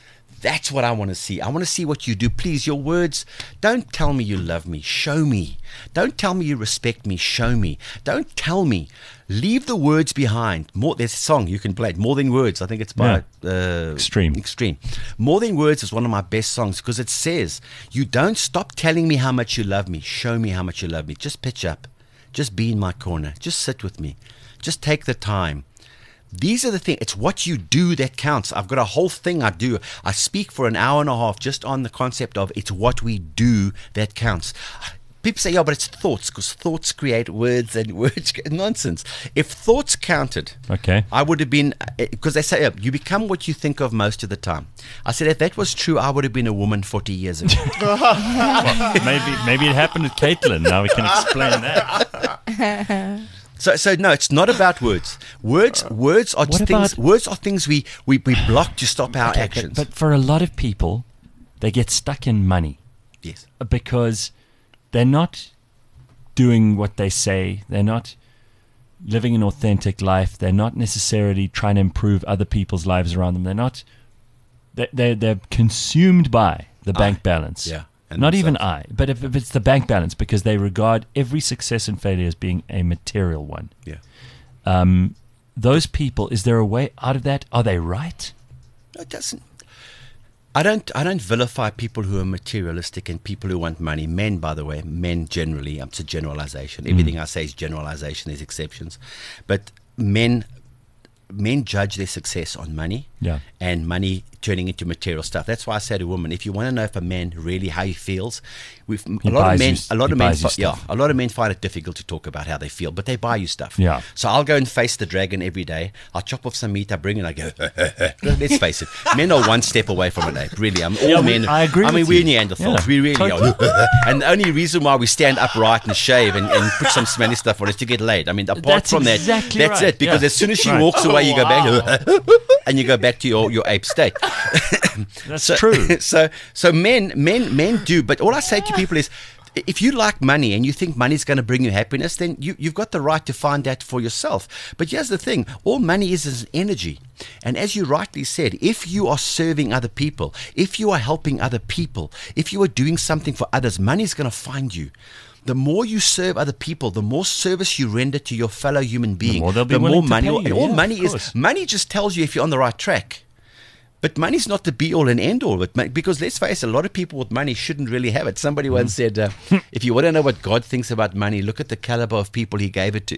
That's what I want to see. I want to see what you do. Please, your words, don't tell me you love me. Show me. Don't tell me you respect me. Show me. Don't tell me. Leave the words behind. More, there's a song you can play it. More Than Words. I think it's by uh, Extreme. Extreme. More Than Words is one of my best songs because it says, you don't stop telling me how much you love me. Show me how much you love me. Just pitch up. Just be in my corner. Just sit with me. Just take the time. These are the things. It's what you do that counts. I've got a whole thing I do. I speak for an hour and a half just on the concept of it's what we do that counts. People say, yeah, but it's thoughts, because thoughts create words and words create nonsense. If thoughts counted, Okay. I would have been, because they say, yeah, you become what you think of most of the time. I said, if that was true, I would have been a woman forty years ago. maybe maybe it happened with Caitlin. Now we can explain that. So, so no, it's not about words. Words, words are What things. about- Words are things we, we, we block to stop our Okay, actions. But, but for a lot of people, they get stuck in money yes, because they're not doing what they say. They're not living an authentic life. They're not necessarily trying to improve other people's lives around them. They're not. They're they're, they're consumed by the bank balance. yeah, and Not even themselves. I, but if, if it's the bank balance, because they regard every success and failure as being a material one. yeah. Um, those people, is there a way out of that? Are they right? No, it doesn't. I don't. I don't vilify people who are materialistic and people who want money. Men, by the way, men generally. It's a generalization. Everything I say is generalization. There's exceptions, but men, men judge their success on money. Yeah. And money turning into material stuff. That's why I say to women, if you want to know if a man really how he feels, we've He a lot buys of men, you- a lot he of men, buys you fi- yeah, stuff. a lot of men find it difficult to talk about how they feel, but they buy you stuff. Yeah. So I'll go and face the dragon every day. I'll chop off some meat. I bring it. I go. Let's face it, men are one step away from an ape. Really, I mean, all Yeah, we- men. I agree I mean, with we're you. Neanderthals. Yeah, we really are. And the only reason why we stand upright and shave and, and put some smelly stuff on is to get laid. I mean, apart That's from that, exactly that's right. it. Because Yeah. as soon as she Right. walks away, you go back and you go back to your, your ape state. That's so, true. So, so men, men, men do. But all I say to people is, if you like money and you think money is going to bring you happiness, then you, you've got the right to find that for yourself. But here's the thing: all money is is energy. And as you rightly said, if you are serving other people, if you are helping other people, if you are doing something for others, money is going to find you. The more you serve other people, the more service you render to your fellow human being, more they'll be willing to money. pay And you. all Yeah, money of is course. money just tells you if you're on the right track. But money's not the be-all and end-all. But mon- because let's face it, a lot of people with money shouldn't really have it. Somebody once said, uh, if you want to know what God thinks about money, look at the caliber of people he gave it to.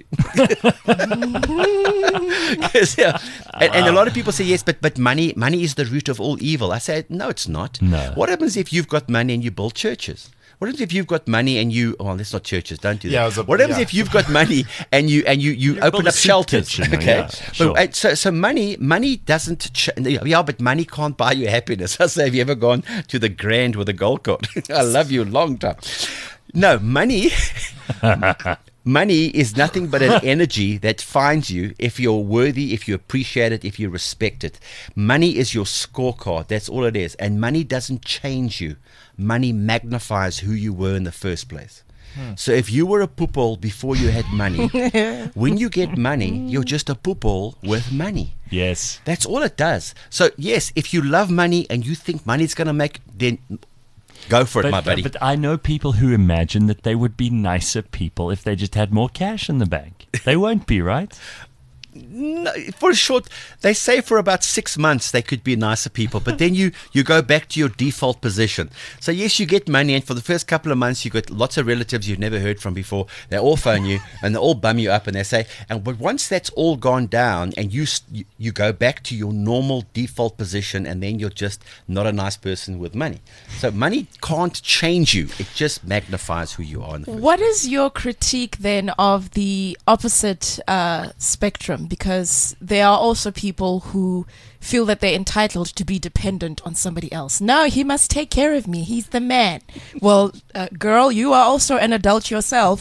'Cause, yeah, and, and a lot of people say, yes, but, but money money is the root of all evil. I say, no, it's not. No. What happens if you've got money and you build churches? What happens if you've got money and you? Oh, that's not churches. Don't do that. Yeah, it was a- what happens yeah. if you've got money and you and you you, build open a up soup shelters? kitchen, Okay, yeah, sure. but, uh, so so money money doesn't. Ch- yeah, but money can't buy you happiness. I say, have you ever gone to the Grand with a gold card? I love you a long time. No, money. Money is nothing but an energy that finds you if you're worthy, if you appreciate it, if you respect it. Money is your scorecard. That's all it is. And money doesn't change you. Money magnifies who you were in the first place. So if you were a poople before you had money, when you get money, you're just a poople with money. Yes. That's all it does. So yes, if you love money and you think money's going to make, then go for it, But, my buddy. but I know people who imagine that they would be nicer people if they just had more cash in the bank. They won't be, right? No, for a short, they say for about six months they could be nicer people, but then you, you go back to your default position. So yes, you get money, and for the first couple of months you got lots of relatives you've never heard from before. They all phone you and they all bum you up, and they say, and but once that's all gone down, and you s- you, you go back to your normal default position, and then you're just not a nice person with money. So money can't change you; it just magnifies who you are. In the first What is your critique then of the opposite uh, spectrum? Because there are also people who feel that they're entitled to be dependent on somebody else. No, he must take care of me. He's the man. Well, uh, girl, you are also an adult yourself.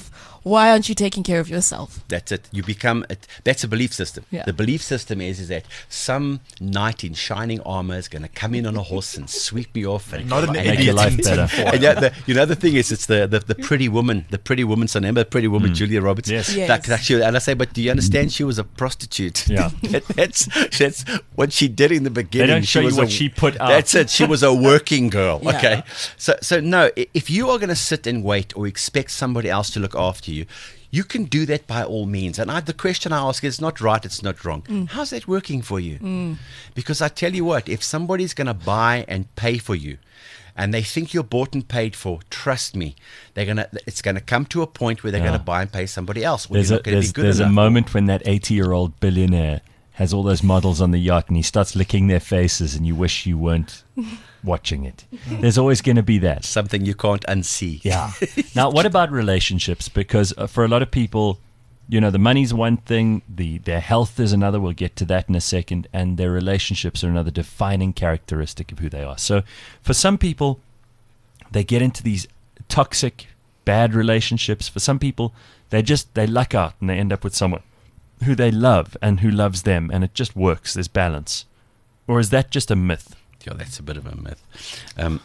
Why aren't you taking care of yourself? That's it. You become it. That's a belief system. Yeah. The belief system is is that some knight in shining armor is going to come in on a horse and sweep me off and Not an and- Make idiot your life in better. tinfoil. And yeah, the, you know the thing is, it's the, the, the pretty woman, the pretty woman. So remember, pretty woman, Julia Roberts. Yes. Yes. That, that she, and I say, but do you understand? She was a prostitute. Yeah. That- that's that's what she did in the beginning. don't show She you was what a- she put out. That's it. She was a working girl. Yeah. Okay. So so no, i- if you are going to sit and wait or expect somebody else to look after you, you can do that by all means. And I, the question I ask is not right, it's not wrong. Mm. How's that working for you? Because I tell you what, if somebody's going to buy and pay for you, and they think you're bought and paid for, trust me, they're gonna. It's going to come to a point where they're Yeah. going to buy and pay somebody else. When There's, you're a, not going to there's, be good there's a enough. moment when that eighty-year-old billionaire has all those models on the yacht and he starts licking their faces and you wish you weren't watching it. There's always going to be that. Something you can't unsee. Yeah. Now, what about relationships? Because uh, for a lot of people, you know, the money's one thing, the their health is another. We'll get to that in a second. And their relationships are another defining characteristic of who they are. So for some people, they get into these toxic, bad relationships. For some people, they just, they luck out and they end up with someone who they love and who loves them. And it just works. There's balance. Or is that just a myth? Yeah, that's a bit of a myth. Um,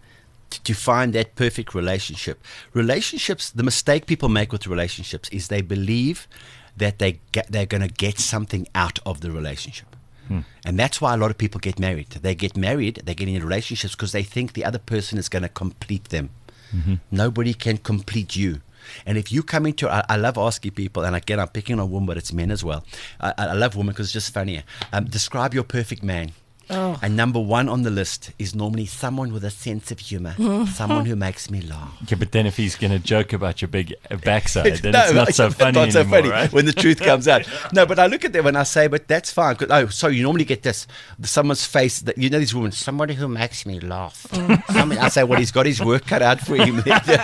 t- to find that perfect relationship, relationships, the mistake people make with relationships is they believe that they get, they're going to get something out of the relationship. And that's why a lot of people get married. They get married, they get in relationships because they think the other person is going to complete them. Nobody can complete you. And if you come into, I, I love asking people, and again, I'm picking on women, but it's men as well. I, I love women because it's just funnier. Um, describe your perfect man. Oh. And number one on the list is normally someone with a sense of humor, someone who makes me laugh. Yeah, but then if he's going to joke about your big uh, backside, then it's not so funny not so anymore, funny right? when the truth comes out. No, but I look at them and I say, but that's fine. 'Cause- oh, so you normally get this, someone's face, that you know these women, somebody who makes me laugh. Somebody- I say, well, he's got his work cut out for him.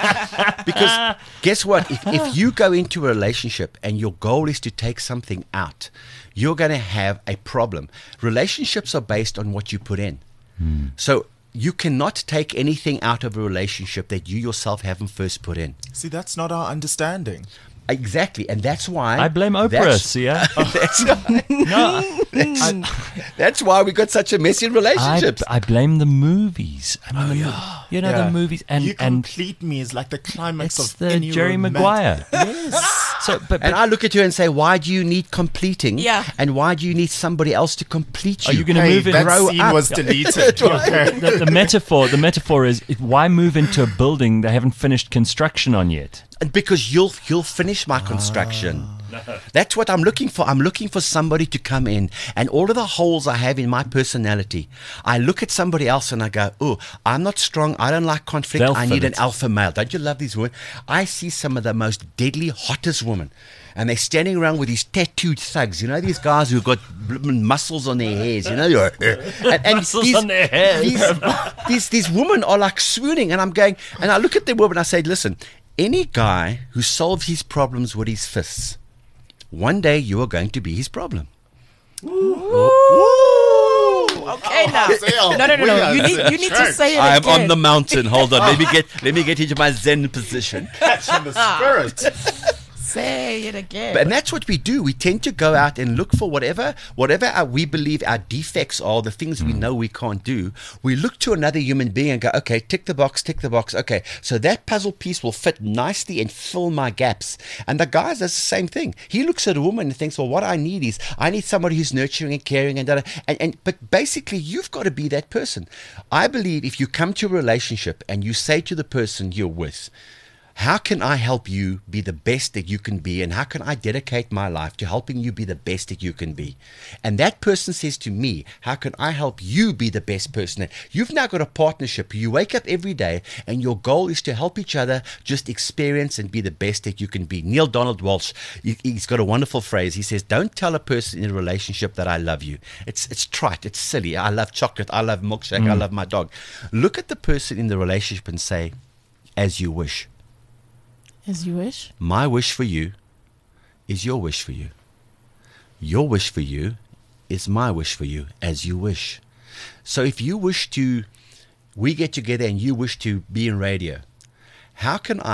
Because guess what? If, if you go into a relationship and your goal is to take something out, you're going to have a problem. Relationships are based on what you put in. So you cannot take anything out of a relationship that you yourself haven't first put in. See, that's not our understanding. Exactly, and that's why I blame Oprah, That's, see ya? that's, why, No, that's, that's why we got such a messy I, relationships. I blame the movies. I mean, the, mo- you know, Yeah. the movies. And, you and complete me is like the climax it's of the any Jerry romantic- Maguire. Yes. So, but, and but I look at you and say, why do you need completing? Yeah. And why do you need somebody else to complete you? are you going to Hey, move in? that grow scene up. was deleted. Okay. the, the metaphor, the metaphor is why move into a building they haven't finished construction on yet? And because you'll you'll finish my construction. That's what I'm looking for. I'm looking for somebody to come in, and all of the holes I have in my personality, I look at somebody else and I go, oh, I'm not strong. I don't like conflict. They'll I fill need an it. alpha male. Don't you love these women? I see some of the most deadly, hottest women, and they're standing around with these tattooed thugs. You know, these guys who've got bloomin' muscles on their hairs. You know, you're, and, and Muscles these, on their hairs. These, these these women are like swooning, and I'm going, and I look at the woman and I say, listen, any guy who solves his problems with his fists, one day you are going to be his problem. Okay, now. Hazel, No, no, no, we no. are You need, the you need to church. say it I am again. on the mountain. Hold on. Let me get let me get into my Zen position. Catching the spirit. Say it again. And that's what we do. We tend to go out and look for whatever whatever our, we believe our defects are, the things we know we can't do. We look to another human being and go, okay, tick the box, tick the box. Okay, so that puzzle piece will fit nicely and fill my gaps. And the guy does the same thing. He looks at a woman and thinks, well, what I need is I need somebody who's nurturing and caring and da, da, and, and but basically you've got to be that person. I believe if you come to a relationship and you say to the person you're with, how can I help you be the best that you can be? And how can I dedicate my life to helping you be the best that you can be? And that person says to me, how can I help you be the best person? You've now got a partnership. You wake up every day and your goal is to help each other just experience and be the best that you can be. Neil Donald Walsh, he- he's got a wonderful phrase. He says, don't tell a person in a relationship that I love you. It's, it's trite. It's silly. I love chocolate. I love milkshake. I love my dog. Look at the person in the relationship and say, as you wish. As you wish. My wish for you is your wish for you. Your wish for you is my wish for you, as you wish. So if you wish to, we get together and you wish to be in radio, how can I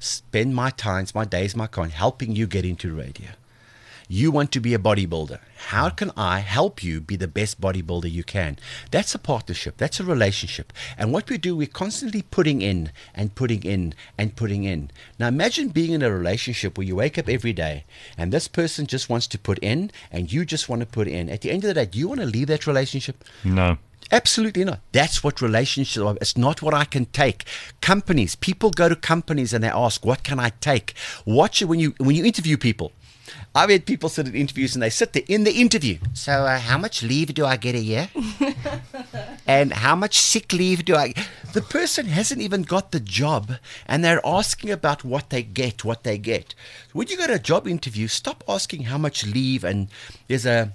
spend my times, my days, my coin helping you get into radio. You want to be a bodybuilder. How can I help you be the best bodybuilder you can? That's a partnership. That's a relationship. And what we do, we're constantly putting in and putting in and putting in. Now imagine being in a relationship where you wake up every day and this person just wants to put in and you just want to put in. At the end of the day, do you want to leave that relationship? No. Absolutely not. That's what relationships are. It's not what I can take. Companies, people go to companies and they ask, what can I take? Watch it when you when you interview people. I've had people sit at interviews and they sit there in the interview. So uh, how much leave do I get a year? And how much sick leave do I... The person hasn't even got the job and they're asking about what they get, what they get. When you go to a job interview, stop asking how much leave. And there's a...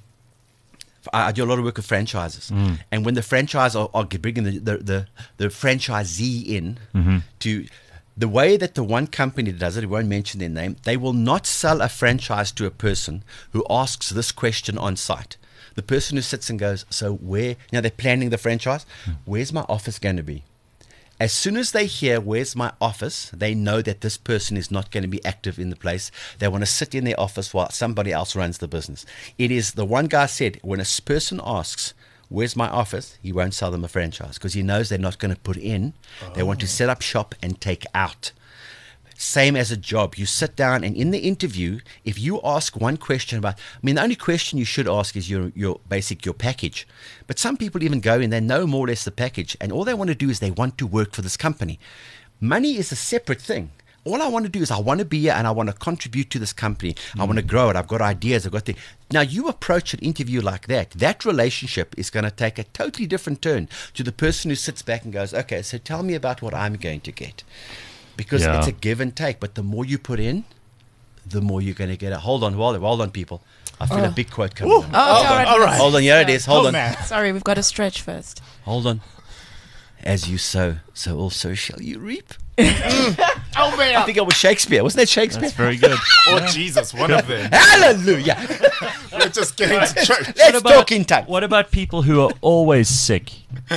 I do a lot of work with franchises. Mm. And when the franchise are, are bringing the, the, the, the franchisee in mm-hmm. to... The way that the one company does it, I won't mention their name, they will not sell a franchise to a person who asks this question on site. The person who sits and goes, so where, you know, they're planning the franchise, where's my office going to be? As soon as they hear, where's my office, they know that this person is not going to be active in the place. They want to sit in their office while somebody else runs the business. It is, the one guy said, when a person asks, where's my office? He won't sell them a franchise because he knows they're not going to put in. Oh. They want to set up shop and take out. Same as a job. You sit down and in the interview, if you ask one question about, I mean, the only question you should ask is your, your basic, your package. But some people even go in, they know more or less the package. And all they want to do is they want to work for this company. Money is a separate thing. All I want to do is I want to be here and I want to contribute to this company. Mm. I want to grow it. I've got ideas. I've got things. Now, you approach an interview like that. That relationship is going to take a totally different turn to the person who sits back and goes, okay, so tell me about what I'm going to get. Because yeah. it's a give and take. But the more you put in, the more you're going to get. Hold on, hold on, hold on, people. I feel oh. a big quote coming Ooh. on. Oh, hold, okay, on. Right. All right. Hold on, here it is. Hold oh, on. Man. Sorry, we've got to stretch first. Hold on. As you sow, so also shall you reap. Oh, man. I think it was Shakespeare. Wasn't that Shakespeare? That's very good. Oh, Jesus, one of them. Hallelujah. We're just getting to church. Let's about, talk in tongues. What about people who are always sick?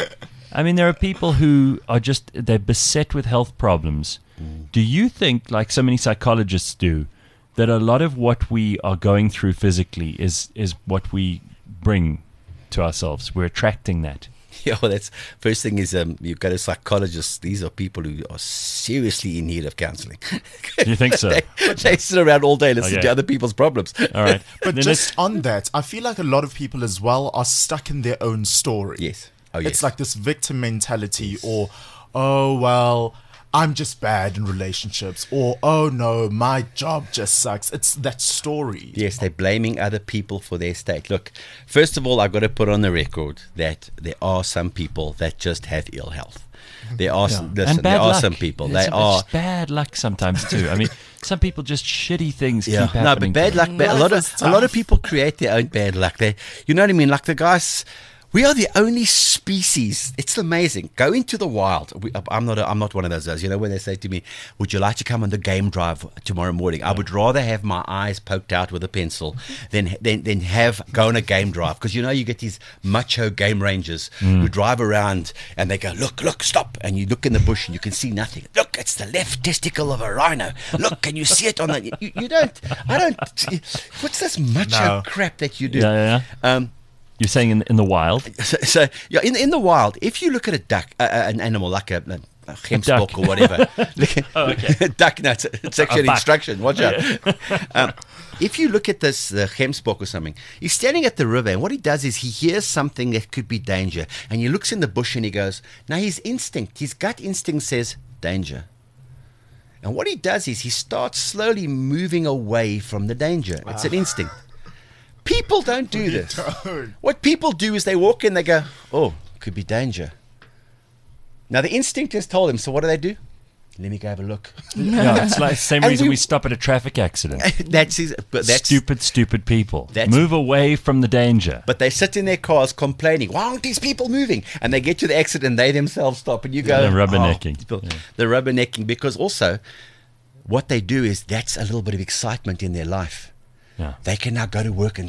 I mean, there are people who are just, they're beset with health problems. Mm. Do you think, like so many psychologists do, that a lot of what we are going through physically is, is what we bring to ourselves? We're attracting that. Yeah, well, that's first thing is um, you've got a psychologist. These are people who are seriously in need of counselling. Do you think so? they, they sit around all day listening okay. to other people's problems. All right, but then just on that, I feel like a lot of people as well are stuck in their own story. Yes. Oh, yes. It's like this victim mentality, yes. or oh well, I'm just bad in relationships, or oh no, my job just sucks. It's that story. Yes, they're blaming other people for their state. Look, first of all, I've got to put on the record that there are some people that just have ill health. There are, yeah. some, listen, and bad there are luck. some people. There's they a, are bad luck sometimes too. I mean, some people just shitty things yeah. keep happening. No, but bad luck. Bad, a lot of a lot of people create their own bad luck. They, you know what I mean? Like the guys. We are the only species. It's amazing. Go into the wild. We, I'm not. A, I'm not one of those guys. You know when they say to me, "Would you like to come on the game drive tomorrow morning?" I would rather have my eyes poked out with a pencil than than, than have go on a game drive, because you know you get these macho game rangers mm. who drive around and they go, "Look, look, stop!" And you look in the bush and you can see nothing. Look, it's the left testicle of a rhino. Look, can you see it on the? You, you don't. I don't. What's this macho no. crap that you do? Yeah, yeah. yeah. Um, You're saying in in the wild? So, so yeah, in in the wild, if you look at a duck, uh, an animal like a, a, a gemsbok or whatever, look at, oh, okay. duck, no, it's, it's actually an instruction. Watch out. Okay. um, if you look at this the gemsbok or something, he's standing at the river, and what he does is he hears something that could be danger, and he looks in the bush and he goes. Now his instinct, his gut instinct says danger. And what he does is he starts slowly moving away from the danger. It's an instinct. People don't do this. Don't. What people do is they walk in, they go, oh, could be danger. Now, the instinct has told them, so what do they do? Let me go have a look. Yeah, it's like the same And reason we- we stop at a traffic accident. that's, his, but that's stupid, stupid people. That's- Move away from the danger. But they sit in their cars complaining, why aren't these people moving? And they get to the exit and they themselves stop. And you go, They're rubbernecking. Oh, people- Yeah. They're rubbernecking because also what they do is that's a little bit of excitement in their life. Yeah. They can now go to work and go,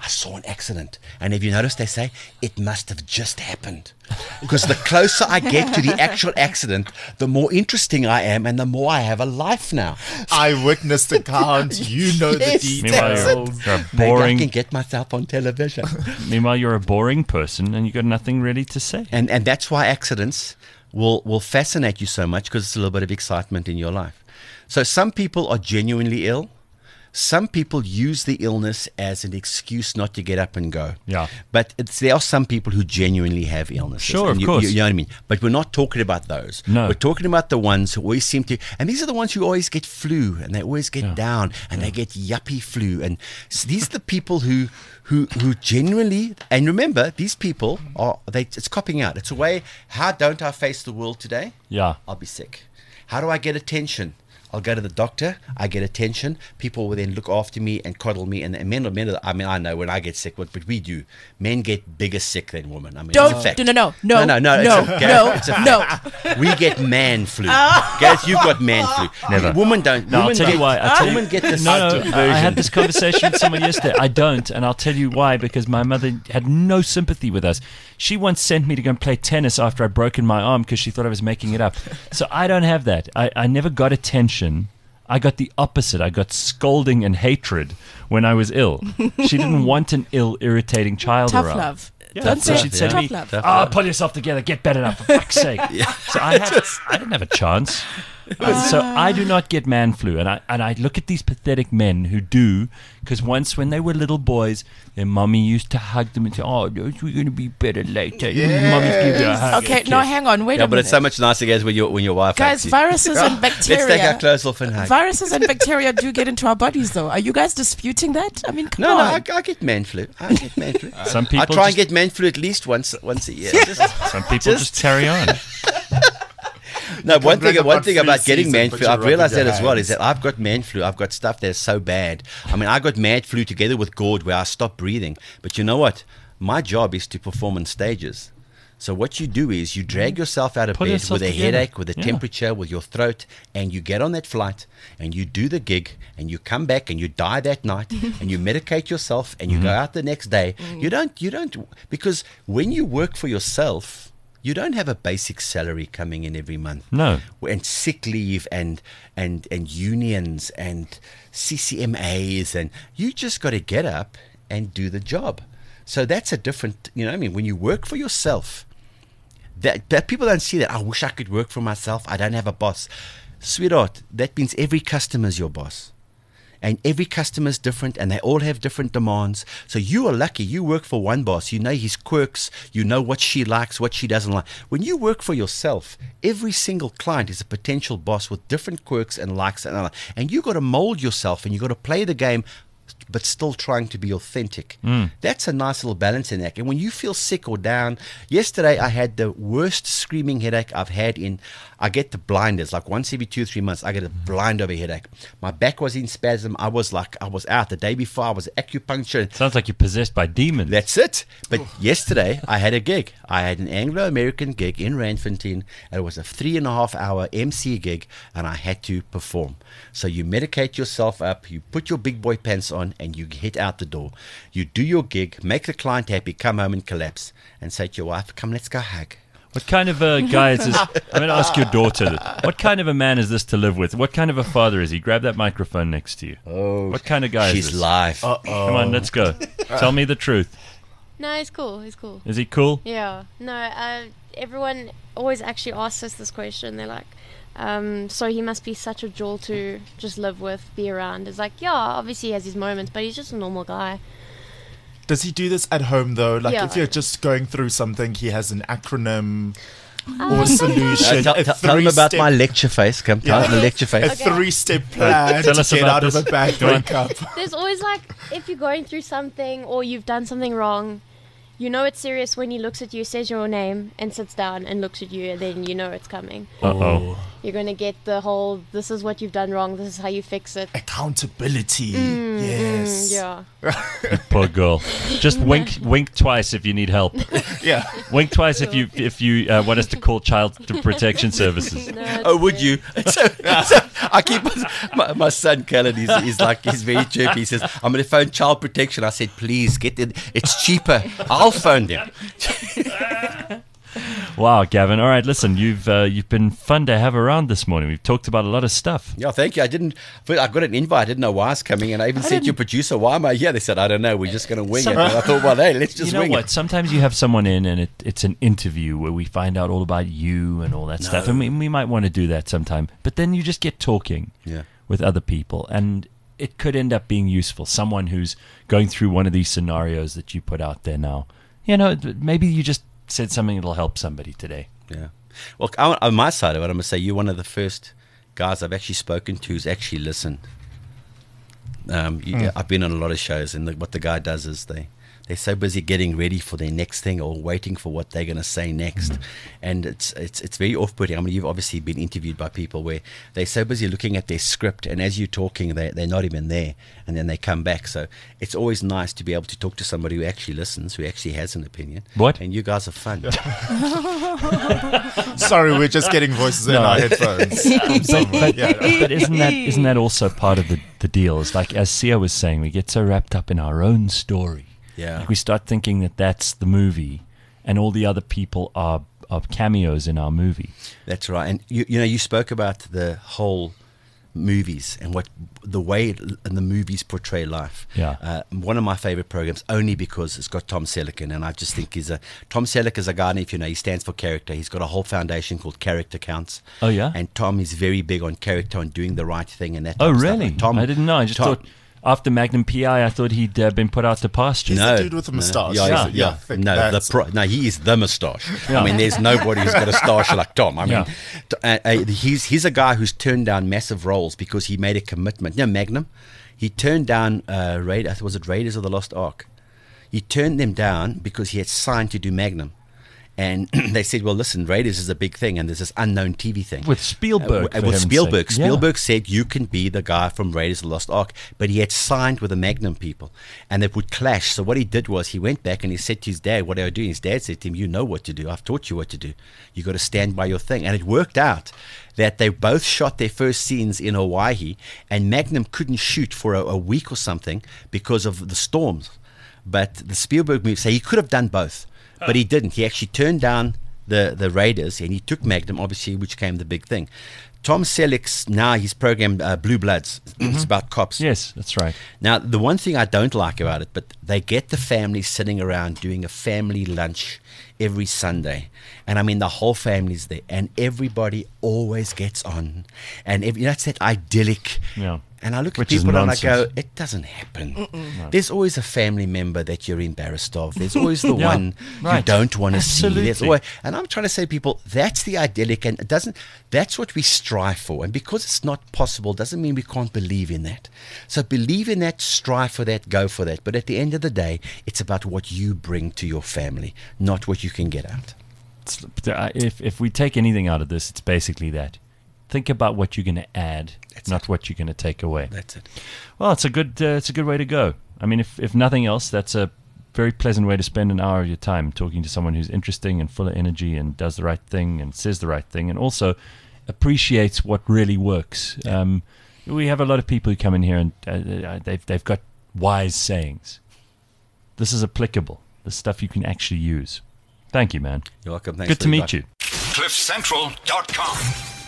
I saw an accident. And have you noticed they say, it must have just happened? Because the closer I get to the actual accident, the more interesting I am and the more I have a life now. Eyewitness account. You know Yes. the Meanwhile, details. you're, you're a Maybe I boring. can get myself on television. Meanwhile, you're a boring person, and you got nothing really to say. and and that's why accidents will, will fascinate you so much, because it's a little bit of excitement in your life. So some people are genuinely ill. Some people use the illness as an excuse not to get up and go. Yeah. But it's, there are some people who genuinely have illnesses. Sure, and of you, course. You, you know what I mean? But we're not talking about those. No. We're talking about the ones who always seem to, and these are the ones who always get flu, and they always get Yeah. down, and they get yuppie flu. And s these are the people who, who, who genuinely, and remember, these people are, they, it's copping out. It's a way, how don't I face the world today? Yeah. I'll be sick. How do I get attention? I'll go to the doctor. I get attention. People will then look after me and coddle me. And, and men, men, I mean, I know when I get sick, what but we do. Men get bigger sick than women. I mean, Don't. it's a fact. No, no, no, no, no, no, no, it's a, no, it's a no. fact. We get man flu. Guys, you've got man flu. Never. Women don't. No, I'll women tell get, you why. I'll tell you- women get the No, no, symptom I I version. had this conversation with someone yesterday. I don't, and I'll tell you why, because my mother had no sympathy with us. She once sent me to go and play tennis after I'd broken my arm because she thought I was making it up. So I don't have that. I, I never got attention. I got the opposite. I got scolding and hatred when I was ill. She didn't want an ill, irritating child Tough around. love. Yeah. Don't So say she'd say to tough me, love. Tough "Ah, love. pull yourself together, get better now, for fuck's sake." So I had, I didn't have a chance. Uh, so I do not get man flu, and I and I look at these pathetic men who do, because once when they were little boys, their mummy used to hug them and say, "Oh, we're going to be better later." Mummy's give you a hug. Okay, no, hang on, wait Yeah, a but minute. it's so much nicer, guys, when your when your wife. Guys, hugs you. viruses and Let's take our bacteria. clothes off and hug. Viruses and bacteria do get into our bodies, though. Are you guys disputing that? I mean, come No, no, on. I, I get man flu. I get man flu. Some I people try and just, get man flu at least once once a year. Just- some people just, carry on. no, one complain thing, one about thing flu about getting season, man but flu, you're I've rubbing realized your that as well, is hands. that I've got man flu. I've got stuff that's so bad. I mean, I got mad flu together with GORD where I stopped breathing. But you know what? My job is to perform on stages. So what you do is you drag yourself out of Pull bed yourself with a together. headache, with a Yeah. temperature, with your throat, and you get on that flight and you do the gig and you come back and you die that night and you medicate yourself and you go out the next day. You don't, you don't, because when you work for yourself, you don't have a basic salary coming in every month. No. And sick leave and and and unions and C C M As, and you just got to get up and do the job. So that's a different, you know what I mean? When you work for yourself, that, that people don't see that. I wish I could work for myself. I don't have a boss. Sweetheart, that means every customer is your boss. And every customer is different, and they all have different demands. So you are lucky. You work for one boss. You know his quirks. You know what she likes, what she doesn't like. When you work for yourself, every single client is a potential boss with different quirks and likes. And, and you got to mold yourself, and you got to play the game, but still trying to be authentic. That's a nice little balancing act. And when you feel sick or down, yesterday I had the worst screaming headache I've had in, I get the blinders, like once every two, three months, I get a blind over headache. My back was in spasm. I was like, I was out. The day before, I was acupuncture. Sounds like you're possessed by demons. That's it. But yesterday, I had a gig. I had an Anglo-American gig in Randfontein. And it was a three and a half hour M C gig, and I had to perform. So you medicate yourself up, you put your big boy pants on, and you hit out the door. You do your gig, make the client happy, come home and collapse, and say to your wife, come, let's go hug. What kind of a guy is this? I'm going to ask your daughter. What kind of a man is this to live with? What kind of a father is he? Grab that microphone next to you. Oh, What kind of guy is she's this? live. Come on, let's go. Tell me the truth. No, he's cool. He's cool. Is he cool? Yeah. No, uh, everyone always actually asks us this question. They're like, um, so he must be such a jewel to just live with, be around. It's like, yeah, obviously he has his moments, but he's just a normal guy. Does he do this at home though? Like Yeah. if you're just going through something, he has an acronym Um, or a solution. Uh, tell, a tell, tell him about three-step- my lecture face. Come, tell Yeah. him the lecture a face. Okay. three-step plan Tell to us get about out of this. a bad Go on. breakup. There's always like, if you're going through something or you've done something wrong, you know it's serious when he looks at you, says your name, and sits down and looks at you, and then you know it's coming. Uh-oh. You're going to get the whole, this is what you've done wrong, this is how you fix it. Accountability. Mm, Yes. mm, yeah. Poor girl. Just wink, wink twice if you need help. Yeah. Wink twice if you if you uh, want us to call Child Protection Services. No, it's Oh, would good. you? So, so I keep my, my son Callan. He's, he's like he's very chirpy. He says, "I'm going to phone Child Protection." I said, "Please get it. It's cheaper. I'll phone them." Wow, Gavin. All right, listen, you've uh, you've been fun to have around this morning. We've talked about a lot of stuff. Yeah, thank you. I didn't. But I got an invite. I didn't know why I was coming, and I even said to your producer, "Why am I here?" They said, "I don't know. We're just going to wing Some- it." And I thought, well, hey, let's just You know wing what? it. Sometimes you have someone in and it, it's an interview where we find out all about you and all that stuff. And we, we might want to do that sometime. But then you just get talking Yeah. with other people. And it could end up being useful. Someone who's going through one of these scenarios that you put out there now. You know, maybe you just said something that'll help somebody today. Yeah. Well, I, on my side of it, I'm going to say you're one of the first guys I've actually spoken to who's actually listened. Um, you, I've been on a lot of shows, and the, what the guy does is they, they're so busy getting ready for their next thing or waiting for what they're going to say next. And it's, it's, it's very off-putting. I mean, you've obviously been interviewed by people where they're so busy looking at their script, and as you're talking, they, they're not even there, and then they come back. So it's always nice to be able to talk to somebody who actually listens, who actually has an opinion. What? And you guys are fun. Sorry, we're just getting voices in No. our headphones. But, but, Yeah. but isn't that isn't that also part of the, the deal? It's like, as Sia was saying, we get so wrapped up in our own story. Yeah. Like we start thinking that that's the movie, and all the other people are, are cameos in our movie. That's right. And you, you know, you spoke about the whole movies and what the way it- and the movies portray life. Yeah. Uh, one of my favorite programs, only because it's got Tom Selleck in, and I just think he's a Tom Selleck is a guy. And if you know, he stands for character. He's got a whole foundation called Character Counts. Oh, yeah? And Tom is very big on character and doing the right thing and that. Oh, type of stuff. really? And Tom, I didn't know. I just Tom- thought after Magnum P I, I thought he'd uh, been put out to pasture. He's no, the dude with the no. moustache. Yeah, Yeah. he's- yeah. Yeah, I think no, the that's- pro, no, he is the moustache. Yeah. I mean, there's nobody who's got a stash like Tom. I mean, Yeah. t- uh, uh, he's he's a guy who's turned down massive roles because he made a commitment. You know, Magnum, he turned down uh, Raid. Was it Raiders of the Lost Ark? He turned them down because he had signed to do Magnum. And they said, well, listen, Raiders is a big thing, and there's this unknown T V thing. With Spielberg, Uh, for with heaven's Spielberg. sake. Yeah. Spielberg said, you can be the guy from Raiders of the Lost Ark. But he had signed with the Magnum people, and it would clash. So what he did was he went back and he said to his dad, what are you doing? His dad said to him, you know what to do. I've taught you what to do. You got to stand by your thing. And it worked out that they both shot their first scenes in Hawaii, and Magnum couldn't shoot for a, a week or something because of the storms. But the Spielberg movie, so he could have done both, but he didn't. He actually turned down the, the Raiders, and he took Magnum, obviously, which came the big thing. Tom Selleck's, now he's programmed uh, Blue Bloods. It's about cops. Yes, that's right. Now, the one thing I don't like about it, but they get the family sitting around doing a family lunch every Sunday. And I mean, the whole family's there, and everybody always gets on. And every, that's that idyllic. Yeah. And I look Which at is people and I go, nonsense. it doesn't happen. There's always a family member that you're embarrassed of. There's always the Yeah, one right. you don't want to see. There's Absolutely. always, and I'm trying to say to people, that's the idyllic, and it doesn't. That's what we strive for. And because it's not possible, doesn't mean we can't believe in that. So believe in that, strive for that, go for that. But at the end of the day, it's about what you bring to your family, not what you can get out. It's- uh, If if we take anything out of this, it's basically that. Think about what you're going to add, That's not it. what you're going to take away. That's it. Well, it's a good uh, it's a good way to go. I mean, if if nothing else, that's a very pleasant way to spend an hour of your time talking to someone who's interesting and full of energy and does the right thing and says the right thing and also appreciates what really works. Um, we have a lot of people who come in here and uh, they've they've got wise sayings. This is applicable. This stuff you can actually use. Thank you, man. You're welcome. Thanks Good to for the meet invite. you. cliff central dot com